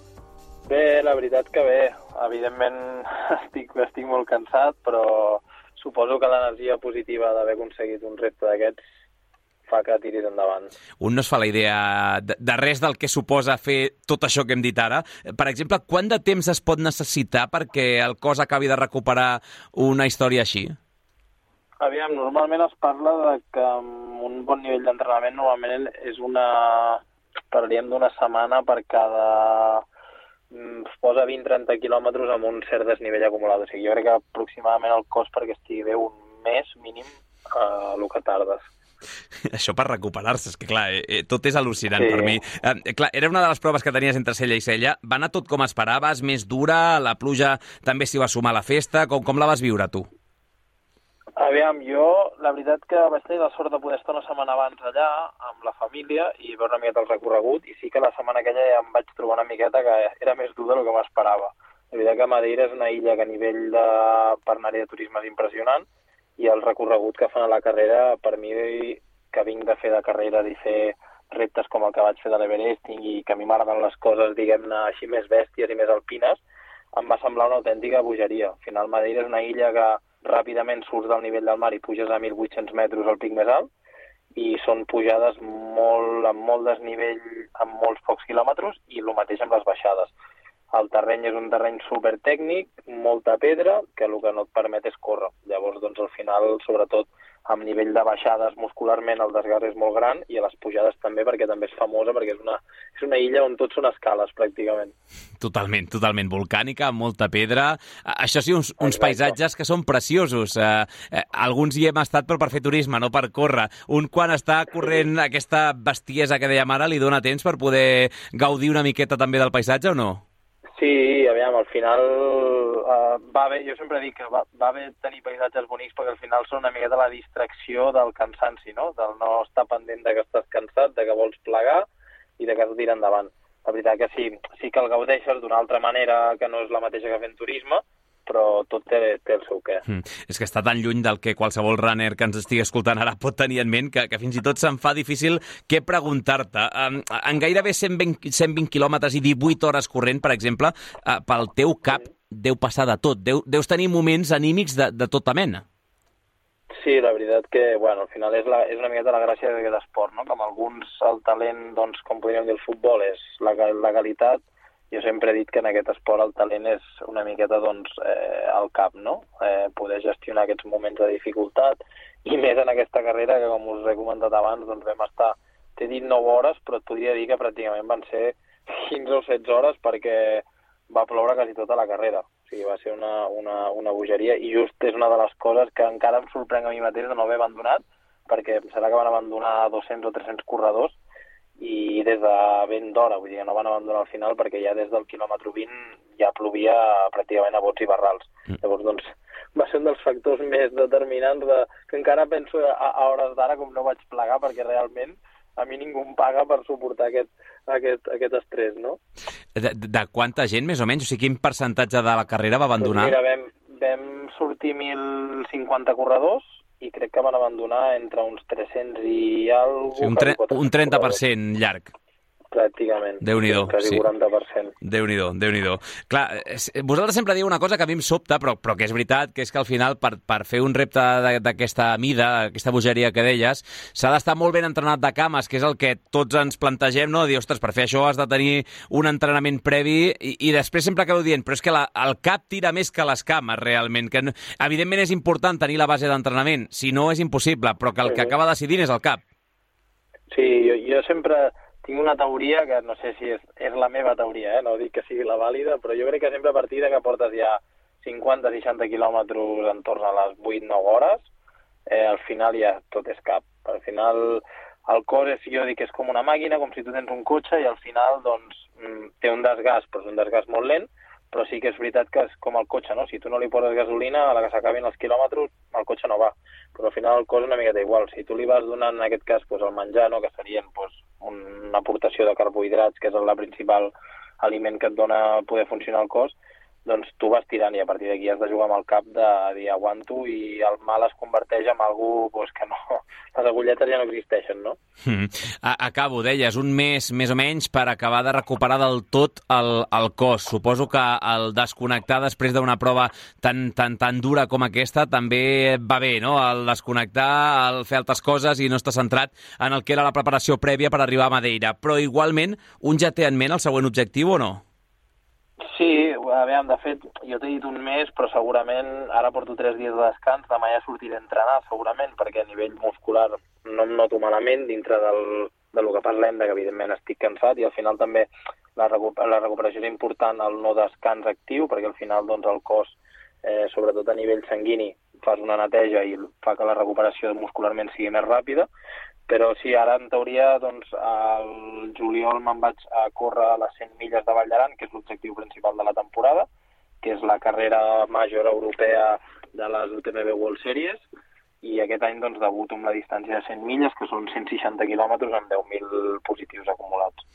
[SPEAKER 10] Bé, la veritat que bé. Evidentment estic molt cansat, però suposo que l'energia positiva d'haver aconseguit un repte d'aquests fa que tiris endavant.
[SPEAKER 2] Un no es fa la idea de res del que suposa fer tot això que hem dit ara. Per exemple, quant de temps es pot necessitar perquè el cos acabi de recuperar una història així?
[SPEAKER 10] Aviam, normalment es parla de que amb un bon nivell d'entrenament normalment parlaríem d'una setmana per cada... es posa 20-30 quilòmetres amb un cert desnivell acumulat. O sigui, jo crec que aproximadament el cos perquè estigui bé un mes mínim el que tardes.
[SPEAKER 2] Això per recuperar-se, és que clar, tot és al·lucinant per mi. Clar, era una de les proves que tenies entre cella i cella. Va anar tot com esperaves, més dura, la pluja també s'hi va sumar a la festa. Com la vas viure, tu?
[SPEAKER 10] Aviam, jo la veritat que vaig tenir la sort de poder estar una setmana abans allà amb la família i veure una miqueta el recorregut, i sí que la setmana aquella ja em vaig trobar una miqueta que era més dur del que m'esperava. La veritat que Madeira és una illa que a nivell per anar-hi de turisme és impressionant, i el recorregut que fan a la carrera, per mi, que vinc de fer de carrera i fer reptes com el que vaig fer de l'Everest i que a mi m'agraden les coses, diguem-ne, així més bèsties i més alpines, em va semblar una autèntica bogeria. Al final, Madeira és una illa que ràpidament surts del nivell del mar i puges a 1.800 metres al pic més alt, i són pujades amb molt desnivell, amb molts pocs quilòmetres, i el mateix amb les baixades. El terreny és un terreny supertècnic, molta pedra, que el que no et permet és córrer. Llavors, doncs, al final, sobretot, amb nivell de baixades muscularment, el desgast és molt gran, i a les pujades també, perquè també és famosa, perquè és una illa on tot són escales, pràcticament.
[SPEAKER 2] Totalment volcànica, amb molta pedra. Això sí, uns paisatges que són preciosos. Alguns hi hem estat, però per fer turisme, no per córrer. Un, quan està corrent aquesta bestiesa que dèiem ara, li dona temps per poder gaudir una miqueta també del paisatge o no?
[SPEAKER 10] Sí, aviam, al final va bé, jo sempre dic que va bé tenir paisatges bonics perquè al final són una miqueta la distracció del cansanci, no? Del no estar pendent de que estàs cansat, de que vols plegar i de que has de tirar endavant. La veritat que sí que el gaudeixes d'una altra manera que no és la mateixa que fent turisme, però tot té el seu què.
[SPEAKER 2] És que està tan lluny del que qualsevol runner que ens estigui escoltant ara pot tenir en ment que fins i tot se'n fa difícil què preguntar-te. En gairebé 120 quilòmetres i 18 hores corrent, per exemple, pel teu cap deu passar de tot. Deus tenir moments anímics de tota mena.
[SPEAKER 10] Sí, la veritat que, al final és una miqueta la gràcia d'aquest esport, no? Que amb alguns el talent, doncs, com podríem dir el futbol, és la qualitat. Jo sempre he dit que en aquest esport el talent és una miqueta, doncs, al cap, no? Poder gestionar aquests moments de dificultat, i més en aquesta carrera que, com us he comentat abans, doncs vam estar, t'he dit 9 hores, però et podria dir que pràcticament van ser 15 o 16 hores perquè va ploure quasi tota la carrera. O sigui, va ser una bogeria, i just és una de les coses que encara em sorprèn a mi mateix de no haver abandonat, perquè em serà que van abandonar 200 o 300 corredors, i des de ben d'hora, vull dir que no van abandonar al final perquè ja des del quilòmetre 20 ja plovia pràcticament a bots i barrals. Llavors, doncs, va ser un dels factors més determinants que encara penso a hores d'ara com no vaig plegar, perquè realment a mi ningú em paga per suportar aquest estrès, no?
[SPEAKER 2] De quanta gent, més o menys? O sigui, quin percentatge de la carrera va abandonar?
[SPEAKER 10] Doncs mira, vam sortir 1.050 corredors, i crec que van abandonar entre uns 300 i alguna cosa.
[SPEAKER 2] Sí, un 30% llarg.
[SPEAKER 10] Pràcticament.
[SPEAKER 2] Déu-n'hi-do.
[SPEAKER 10] Quasi 40%.
[SPEAKER 2] Déu-n'hi-do. Clar, vosaltres sempre dieu una cosa que a mi em sobta, però que és veritat, que és que al final, per fer un repte d'aquesta mida, aquesta bogeria que deies, s'ha d'estar molt ben entrenat de cames, que és el que tots ens plantegem, no? Dir, ostres, per fer això has de tenir un entrenament previ, i després sempre acabo dient, però és que el cap tira més que les cames, realment. Que, evidentment és important tenir la base d'entrenament, si no és impossible, però que el que acaba decidint és el cap.
[SPEAKER 10] Sí, jo sempre tinc una teoria que no sé si és la meva teoria, no dic que sigui la vàlida, però jo crec que sempre a partir de que portes ja 50-60 quilòmetres en torn a les 8-9 hores, al final ja tot és cap. Al final el cos jo dic que és com una màquina, com si tu tens un cotxe, i al final doncs té un desgast, però és un desgast molt lent, però sí que és veritat que és com el cotxe, no? Si tu no li poses gasolina, a la que s'acabin els quilòmetres, el cotxe no va. Però al final el cos és una miqueta igual. Si tu li vas donant, en aquest cas, el menjar, no? Que serien una aportació de carbohidrats, que és el principal aliment que et dona poder funcionar el cos, doncs tu vas tirant, i a partir d'aquí has de jugar amb el cap de dir aguanto, i el mal es converteix en algú que no... Les agulletes ja no existeixen, no?
[SPEAKER 2] Acabo, deies, un mes més o menys per acabar de recuperar del tot el cos. Suposo que el desconnectar després d'una prova tan dura com aquesta també va bé, no? El desconnectar, el fer altres coses i no estar centrat en el que era la preparació prèvia per arribar a Madeira. Però igualment, un ja té en ment el següent objectiu o no?
[SPEAKER 10] Sí, aviam, de fet, jo t'he dit un mes, però segurament ara porto 3 dies de descans, demà ja sortiré a entrenar, segurament, perquè a nivell muscular no em noto malament dintre del que parlem, que evidentment estic cansat, i al final també la recuperació és important, el no descans actiu, perquè al final doncs, el cos, sobretot a nivell sanguini, fas una neteja i fa que la recuperació muscularment sigui més ràpida. Però sí, ara en teoria, doncs, al juliol me'n vaig a córrer a les 100 milles de Vall d'Aran, que és l'objectiu principal de la temporada, que és la carrera major europea de les UTMB World Series, i aquest any doncs, debuto amb la distància de 100 milles, que són 160 quilòmetres amb 10.000 positius acumulats.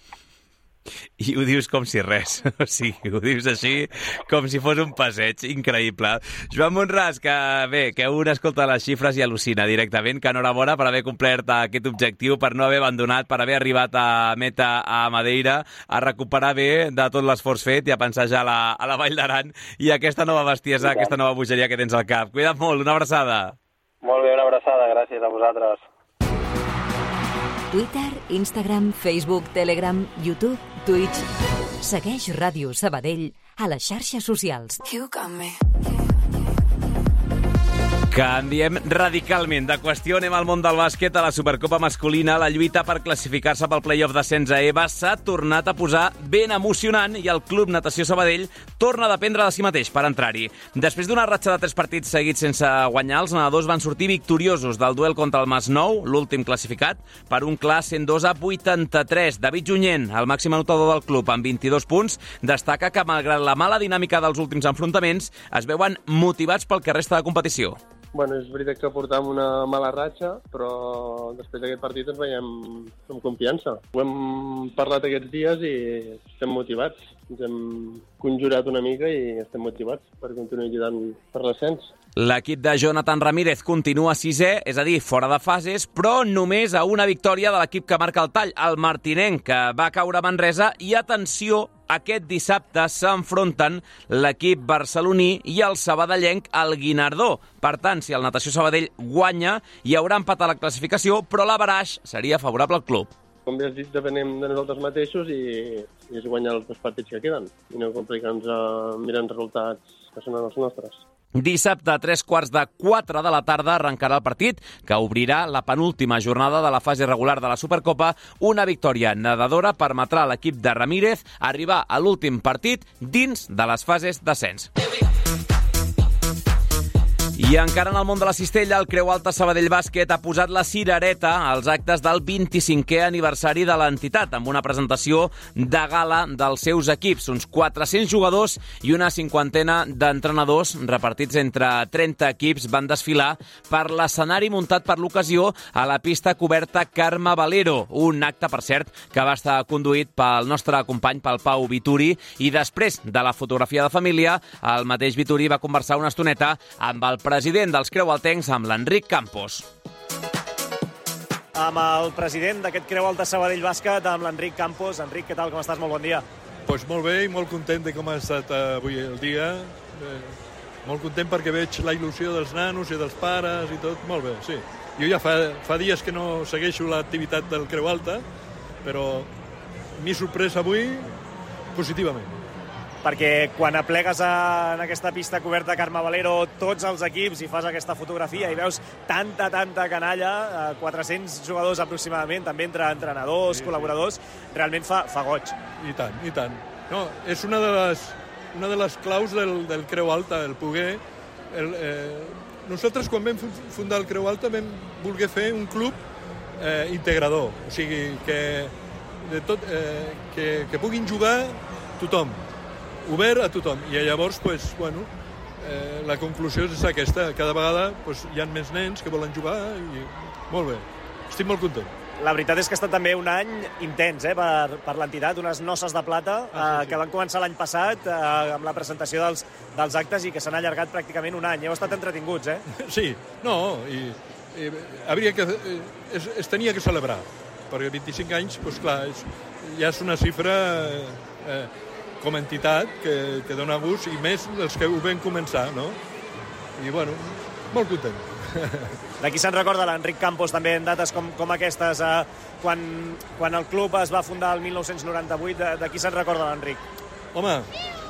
[SPEAKER 2] I ho dius com si res, o sigui, ho dius així com si fos un passeig increïble. Joan Monràs, que bé, que un escolta les xifres i al·lucina directament, que enhorabona per haver complert aquest objectiu, per no haver abandonat, per haver arribat a meta a Madeira, a recuperar bé de tot l'esforç fet i a pensar ja a la Vall d'Aran i aquesta nova bestiesa, aquesta nova bogeria que tens al cap. Cuida't molt, una abraçada.
[SPEAKER 10] Molt bé, una abraçada, gràcies a vosaltres.
[SPEAKER 1] Twitter, Instagram, Facebook, Telegram, YouTube, Twitch. Segueix Ràdio Sabadell a les xarxes socials.
[SPEAKER 2] Canviem radicalment de qüestió. Anem al món del bàsquet, a la Supercopa masculina. La lluita per classificar-se pel play-off d'ascens a EVA s'ha tornat a posar ben emocionant i el Club Natació Sabadell torna a dependre de si mateix per entrar-hi. Després d'una ratxa de 3 partits seguits sense guanyar, els nedadors van sortir victoriosos del duel contra el Masnou, l'últim classificat, per un clar 102-83. David Junyent, el màxim anotador del club, amb 22 punts, destaca que, malgrat la mala dinàmica dels últims enfrontaments, es veuen motivats pel que resta de competició.
[SPEAKER 11] Bueno, és veritat que portàvem una mala ratxa, però després d'aquest partit ens veiem amb confiança. Ho hem parlat aquests dies i estem motivats. Ens hem conjurat una mica i estem motivats per continuar lluitant per l'ascens.
[SPEAKER 2] L'equip de Jonathan Ramírez continua 6è, és a dir, fora de fases, però només a una victòria de l'equip que marca el tall, el martinenc, que va caure a Manresa, i atenció, Aquest dissabte s'enfronten l'equip barceloní i el sabadellenc el Guinardó. Per tant, si el Natació Sabadell guanya, hi haurà empat a la classificació, però l'averaix seria favorable al club.
[SPEAKER 11] Com bé has dit, depenem de nosaltres mateixos i és guanyar els 2 partits que queden i no complicar-nos mirant resultats que són els nostres.
[SPEAKER 2] Dissabte, a 3:45 de la tarda, arrencarà el partit, que obrirà la penúltima jornada de la fase regular de la Supercopa. Una victòria nedadora permetrà a l'equip de Ramírez arribar a l'últim partit dins de les fases d'ascens. I encara en el món de la cistella, el Creu Alta Sabadell Bàsquet ha posat la cirereta als actes del 25è aniversari de l'entitat, amb una presentació de gala dels seus equips. Uns 400 jugadors i una 50ena d'entrenadors repartits entre 30 equips van desfilar per l'escenari muntat per l'ocasió a la pista coberta Carme Valero, un acte, per cert, que va estar conduït pel nostre company, pel Pau Vituri, i després de la fotografia de família, el mateix Vituri va conversar una estoneta amb el president dels creualtencs, amb l'Enric Campos.
[SPEAKER 12] Amb el president d'aquest Creu Alta Sabadell Bàsquet, amb l'Enric Campos. Enric, què tal, com estàs? Molt bon dia.
[SPEAKER 13] Pues molt bé i molt content de com ha estat avui el dia. Molt content perquè veig la il·lusió dels nanos i dels pares i tot. Molt bé, sí. Jo ja fa dies que no segueixo l'activitat del Creu Alta, però m'he sorprès avui positivament.
[SPEAKER 12] Perquè quan aplegues en aquesta pista coberta Carme Valero tots els equips i fas aquesta fotografia i veus tanta canalla, 400 jugadors aproximadament, també entre entrenadors, col·laboradors, realment fa goig.
[SPEAKER 13] I tant. No, és una de les claus del Creu Alta, el poder... Nosaltres, quan vam fundar el Creu Alta, vam voler fer un club integrador, o sigui, que puguin jugar tothom, obert a tothom. I llavors, la conclusió és aquesta. Cada vegada hi ha més nens que volen jugar i molt bé. Estic molt content.
[SPEAKER 12] La veritat és que ha estat també un any intens per l'entitat, unes noces de plata que van començar l'any passat amb la presentació dels actes i que s'han allargat pràcticament un any. Heu estat entretinguts, eh?
[SPEAKER 13] Sí, no, i es tenia que celebrar, perquè 25 anys, clar, ja és una xifra... com a entitat que dona gust, i més els que ho vam començar, no? I, molt content.
[SPEAKER 12] D'aquí se'n recorda l'Enric Campos també en dates com aquestes, quan el club es va fundar el 1998, d'aquí se'n recorda l'Enric?
[SPEAKER 13] Home,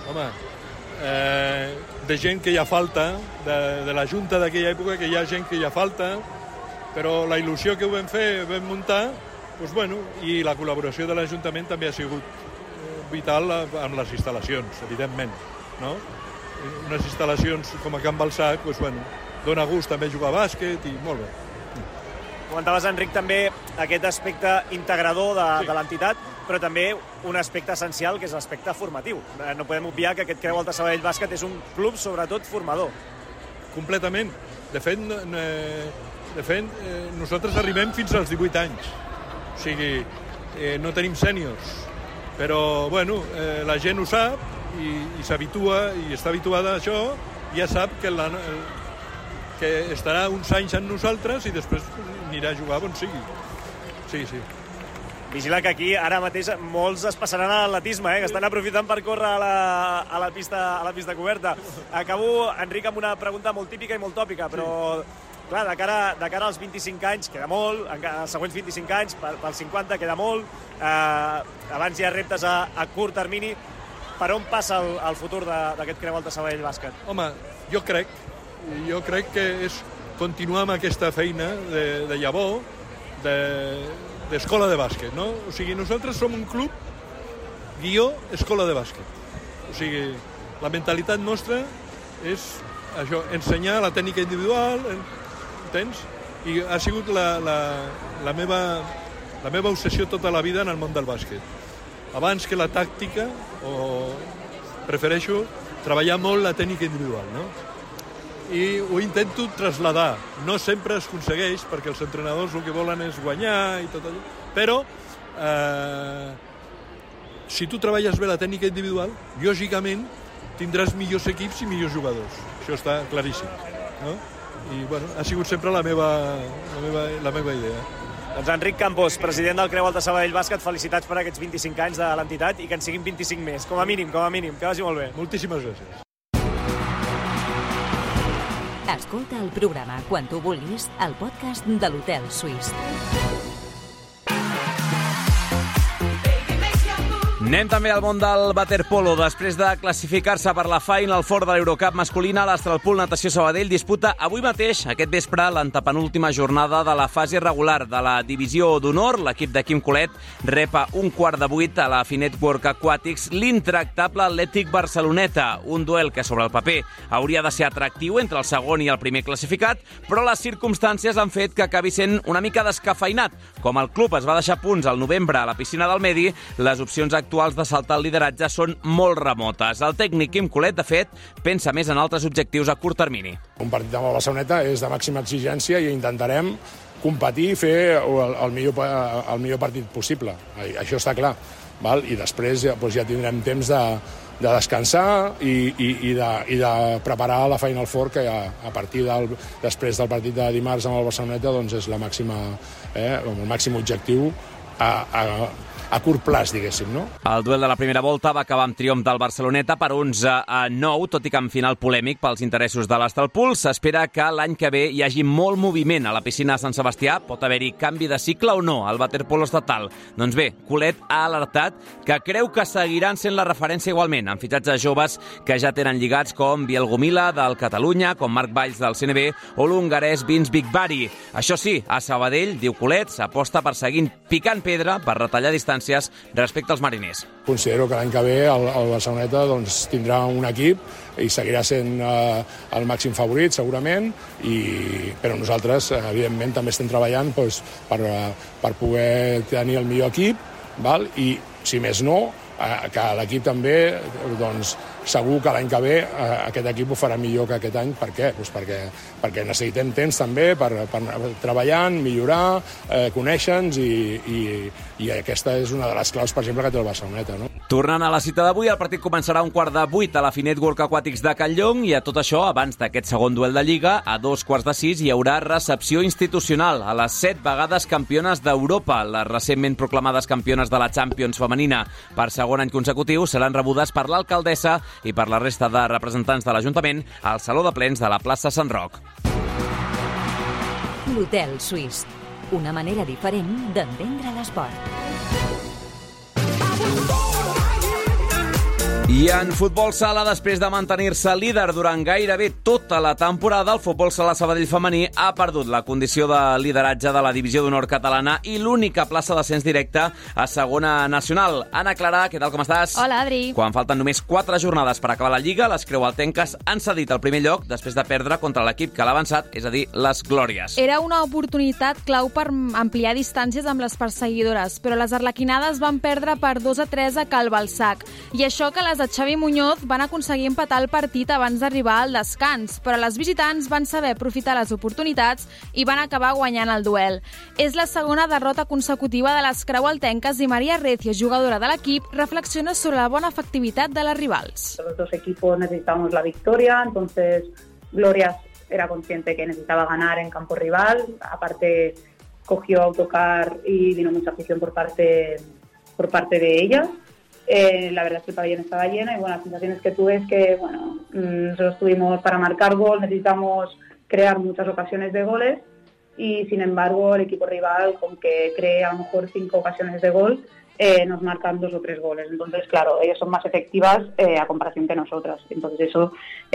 [SPEAKER 13] de gent que ja falta, de la junta d'aquella època, que hi ha gent que ja falta, però la il·lusió que ho vam fer, vam muntar, i la col·laboració de l'Ajuntament també ha sigut vital amb les instal·lacions, evidentment, no? Unes instal·lacions com a Can Balsac, dona gust també jugar a bàsquet i molt bé.
[SPEAKER 12] Comentaves, Enric, també aquest aspecte integrador de l'entitat, però també un aspecte essencial, que és l'aspecte formatiu. No podem obviar que aquest Creu Alta Sabadell Bàsquet és un club, sobretot, formador.
[SPEAKER 13] Completament. De fet, nosaltres arribem fins als 18 anys. O sigui, no tenim sèniors. Però, la gent ho sap i s'habitua i està habituada a això, ja sap que estarà uns anys amb nosaltres i després anirà a jugar on sigui. Sí.
[SPEAKER 12] Vigila que aquí ara mateix molts es passaran a l'atletisme, que estan aprofitant per córrer a la pista coberta. Acabo, Enric, amb una pregunta molt típica i molt tòpica, però... Clar, de cara als 25 anys queda molt, als següents 25 anys, pels 50 queda molt, abans hi ha reptes a curt termini. Per on passa el futur d'aquest Creu Alta Sabadell Bàsquet?
[SPEAKER 13] Home, jo crec que és continuar amb aquesta feina de llavor, d'escola de bàsquet, no? O sigui, nosaltres som un club escola de bàsquet. O sigui, la mentalitat nostra és això, ensenyar la tècnica individual, entens? I ha sigut la meva obsessió tota la vida en el món del bàsquet. Abans que la tàctica, prefereixo treballar molt la tècnica individual, no? I ho intento traslladar. No sempre es aconsegueix, perquè els entrenadors el que volen és guanyar i tot allò. Però, si tu treballes bé la tècnica individual, lògicament tindràs millors equips i millors jugadors. Això està claríssim, no? I, ha sigut sempre la meva idea.
[SPEAKER 12] Doncs Enric Campos, president del Creu Alta Sabadell Bàsquet, felicitats per aquests 25 anys de l'entitat i que en siguin 25 més, com a mínim, que vagi molt bé.
[SPEAKER 13] Moltíssimes gràcies.
[SPEAKER 1] Escolta el programa quan tu vulguis al podcast de l'Hotel Suís.
[SPEAKER 2] Anem també al món del waterpolo. Després de classificar-se per la Final Four de l'Eurocup masculina, l'Astralpool Natació Sabadell disputa avui mateix, aquest vespre, l'antepenúltima jornada de la fase regular de la Divisió d'Honor. L'equip de Quim Colet rep a 7:15 a la Finet Work Aquatics l'intractable Atlètic Barceloneta. Un duel que sobre el paper hauria de ser atractiu entre el segon i el primer classificat, però les circumstàncies han fet que acabi sent una mica descafeinat. Com el club es va deixar punts al novembre a la piscina del Medi, les opcions actuals de saltar el lideratge són molt remotes. El tècnic Quim Colet, de fet, pensa més en altres objectius a curt termini.
[SPEAKER 14] Un partit amb el Barceloneta és de màxima exigència i intentarem competir i fer el millor partit possible. Això està clar. Val? I després ja tindrem temps de descansar i de preparar la Final Four, que a partir després del partit de dimarts amb el Barceloneta doncs és el màxim objectiu a curt plaç, diguéssim, no?
[SPEAKER 2] El duel de la primera volta va acabar amb triomf del Barceloneta per 11-9, tot i que en final polèmic pels interessos de l'Astralpool. S'espera que l'any que ve hi hagi molt moviment a la piscina de Sant Sebastià. Pot haver-hi canvi de cicle o no al waterpolo estatal. Doncs bé, Colet ha alertat que creu que seguiran sent la referència igualment, amb fitxatges joves que ja tenen lligats com Biel Gomila del Catalunya, com Marc Valls del CNB o l'hongarès Vince Bigbari. Això sí, a Sabadell, diu Colet, s'aposta per seguir picant pedra per retallar distàncies respecte als mariners.
[SPEAKER 14] Considero que l'any que ve el Barceloneta tindrà un equip i seguirà sent el màxim favorit, segurament, però nosaltres, evidentment, també estem treballant per poder tenir el millor equip, i, si més no, que l'equip també, segur que l'any que ve aquest equip ho farà millor que aquest any. Per què? Perquè necessitem temps també per treballar, millorar, conèixer-nos i aquesta és una de les claus, per exemple, que té el Barceloneta.
[SPEAKER 2] Tornant a la cita d'avui, el partit començarà a 7:15 a la Finet Work Aquatics de Catlllong i a tot això, abans d'aquest segon duel de Lliga, a 5:45 hi haurà recepció institucional a les 7 vegades campiones d'Europa. Les recentment proclamades campiones de la Champions femenina per segon any consecutiu seran rebudes per l'alcaldessa i per la resta de representants de l'Ajuntament al Saló de Plens de la plaça Sant Roc.
[SPEAKER 1] L'Hotel Suís, una manera diferent d'entendre l'esport.
[SPEAKER 2] I en futbol sala, després de mantenir-se líder durant gairebé tota la temporada, el futbol sala Sabadell femení ha perdut la condició de lideratge de la Divisió d'Honor catalana i l'única plaça d'ascens directe a segona nacional. Anna Clara, què tal, com estàs?
[SPEAKER 15] Hola, Adri.
[SPEAKER 2] Quan falten només 4 jornades per acabar la Lliga, les creualtenques han cedit el primer lloc després de perdre contra l'equip que l'ha avançat, és a dir, les Glòries.
[SPEAKER 15] Era una oportunitat clau per ampliar distàncies amb les perseguidores, però les arlequinades van perdre per 2-3 a Cal Balsac. I això que les de Xavi Muñoz van aconseguir empatar el partit abans d'arribar al descans, però les visitants van saber aprofitar les oportunitats i van acabar guanyant el duel. És la segona derrota consecutiva de les creualtenques i Maria Recio, jugadora de l'equip, reflexiona sobre la bona efectivitat de les rivals.
[SPEAKER 16] Los dos equipos necesitábamos la victoria, entonces Glorias era consciente que necesitaba ganar en campo rival, aparte cogió autocar y vino mucha afición por parte de ellas. La verdad es que el pabellón estaba lleno y las sensaciones que tuve es que nosotros estuvimos para marcar gol, necesitamos crear muchas ocasiones de goles y sin embargo el equipo rival, con que cree a lo mejor 5 ocasiones de gol, nos marcan 2 o 3 goles. Entonces, claro, ellas son más efectivas a comparación que nosotras. Entonces eso,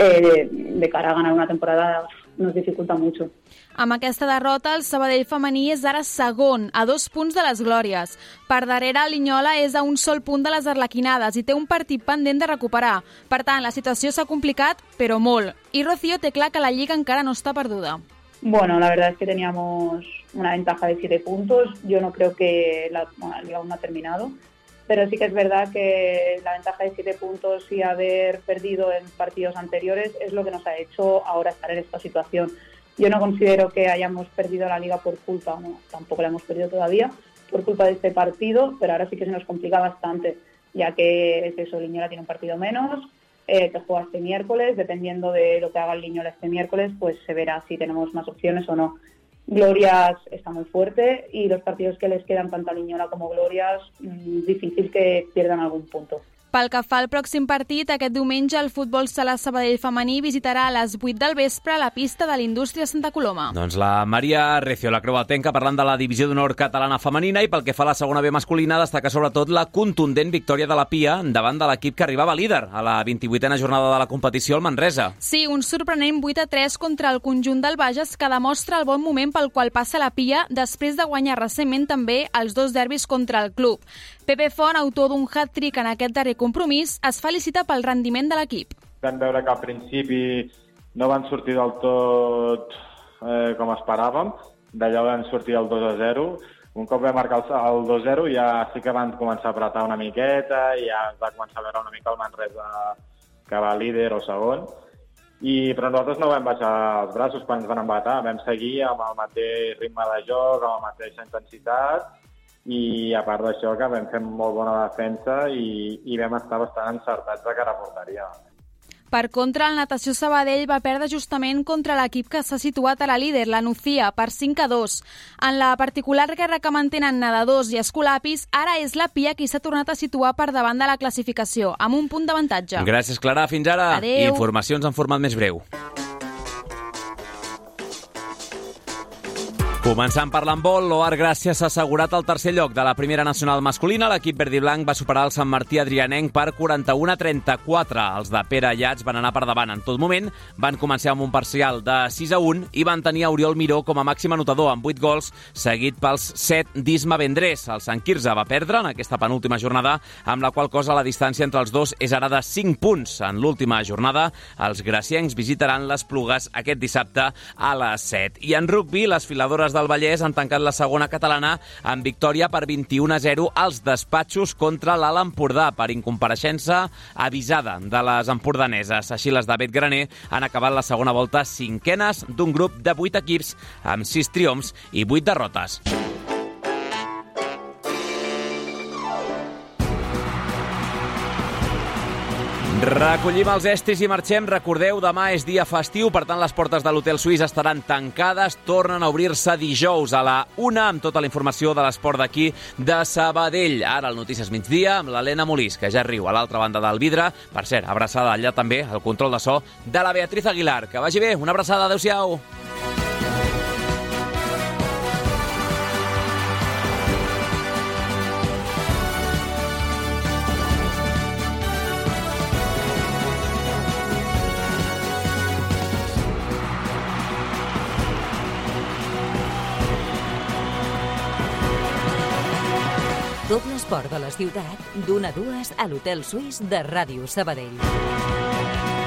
[SPEAKER 16] de cara a ganar una temporada, nos dificulta mucho.
[SPEAKER 15] Amb aquesta derrota, el Sabadell femení és ara segon, a 2 punts de les Glòries. Per darrere, el Linyola és a un sol punt de les arlequinades i té un partit pendent de recuperar. Per tant, la situació s'ha complicat, però molt. I Rocío té clar que la Lliga encara no està perduda.
[SPEAKER 16] Bueno, la verdad es que teníamos una ventaja de 7 puntos. Yo no creo que la Liga aún no ha terminado, pero sí que es verdad que la ventaja de 7 puntos y haber perdido en partidos anteriores es lo que nos ha hecho ahora estar en esta situación. Yo no considero que hayamos perdido la Liga por culpa, tampoco la hemos perdido todavía, por culpa de este partido, pero ahora sí que se nos complica bastante, ya que es eso, Linyola tiene un partido menos, que juega este miércoles, dependiendo de lo que haga el Linyola este miércoles, pues se verá si tenemos más opciones o no. Glorias está muy fuerte y los partidos que les quedan tanto a Linyola como Glorias, difícil que pierdan algún punto.
[SPEAKER 15] Pel que fa al pròxim partit, aquest diumenge el Futbol Sala Sabadell femení visitarà a les 8 del vespre la pista de l'Indústria Santa Coloma.
[SPEAKER 2] Doncs la Maria Recio, la creuatenca, parlant de la divisió d'honor catalana femenina, i pel que fa a la segona B masculina, destaca sobretot la contundent victòria de la Pia davant de l'equip que arribava líder a la 28a jornada de la competició al Manresa.
[SPEAKER 15] Sí, un sorprenent 8-3 contra el conjunt del Bages que demostra el bon moment pel qual passa la Pia després de guanyar recentment també els 2 derbis contra el club. Pepe Font, autor d'un hat-trick en aquest darrer compromís, es felicita pel rendiment de l'equip.
[SPEAKER 17] Vam veure que al principi no van sortir del tot com esperàvem. D'allò van sortir el 2-0. Un cop vam marcar el 2-0 ja sí que van començar a apretar una miqueta i ja es va començar a veure una mica el Manresa que va líder o segon. Però nosaltres no vam baixar els braços quan ens van empatar. Vam seguir amb el mateix ritme de joc, amb la mateixa intensitat, i a part d'això que vam fer molt bona defensa i vam estar bastant encertats de cara a porteria.
[SPEAKER 15] Per contra, el Natació Sabadell va perdre justament contra l'equip que s'ha situat a la líder, la Nucía, per 5-2. En la particular guerra que mantenen nedadors i escolapis, ara és la Pia qui s'ha tornat a situar per davant de la classificació, amb un punt d'avantatge.
[SPEAKER 2] Gràcies, Clara. Fins ara.
[SPEAKER 15] Adéu.
[SPEAKER 2] Informacions en format més breu. Començant per l'handbol, l'Oar Gràcia s'ha assegurat el tercer lloc de la primera nacional masculina. L'equip verd i blanc va superar el Sant Martí Adrianenc per 41-34. Els de Pere Llats van anar per davant en tot moment, van començar amb un parcial de 6-1 i van tenir a Oriol Miró com a màxim anotador amb 8 gols, seguit pels 7 d'Isma Vendrés. El Sant Quirze va perdre en aquesta penúltima jornada, amb la qual cosa la distància entre els dos és ara de 5 punts. En l'última jornada, els graciencs visitaran les Plugues aquest dissabte a les 7. I en rugbi, les filadores del Vallès han tancat la segona catalana amb victòria per 21-0 als despatxos contra l'Alt Empordà per incompareixença avisada de les empordaneses. Així, les de Bet Graner han acabat la segona volta cinquenes d'un grup de 8 equips amb 6 triomfs i 8 derrotes. Recollim els estris i marxem. Recordeu, demà és dia festiu, per tant les portes de l'Hotel Suís estaran tancades. Tornen a obrir-se dijous a la 1 amb tota la informació de l'esport d'aquí de Sabadell. Ara el Notícies Migdia amb l'Helena Molís, que ja riu a l'altra banda del vidre. Per cert, abraçada allà també al control de so de la Beatriz Aguilar. Que vagi bé, una abraçada, adeu-siau.
[SPEAKER 1] Tot l'esport de la ciutat, d'1 a 2 a l'Hotel Suís de Ràdio Sabadell.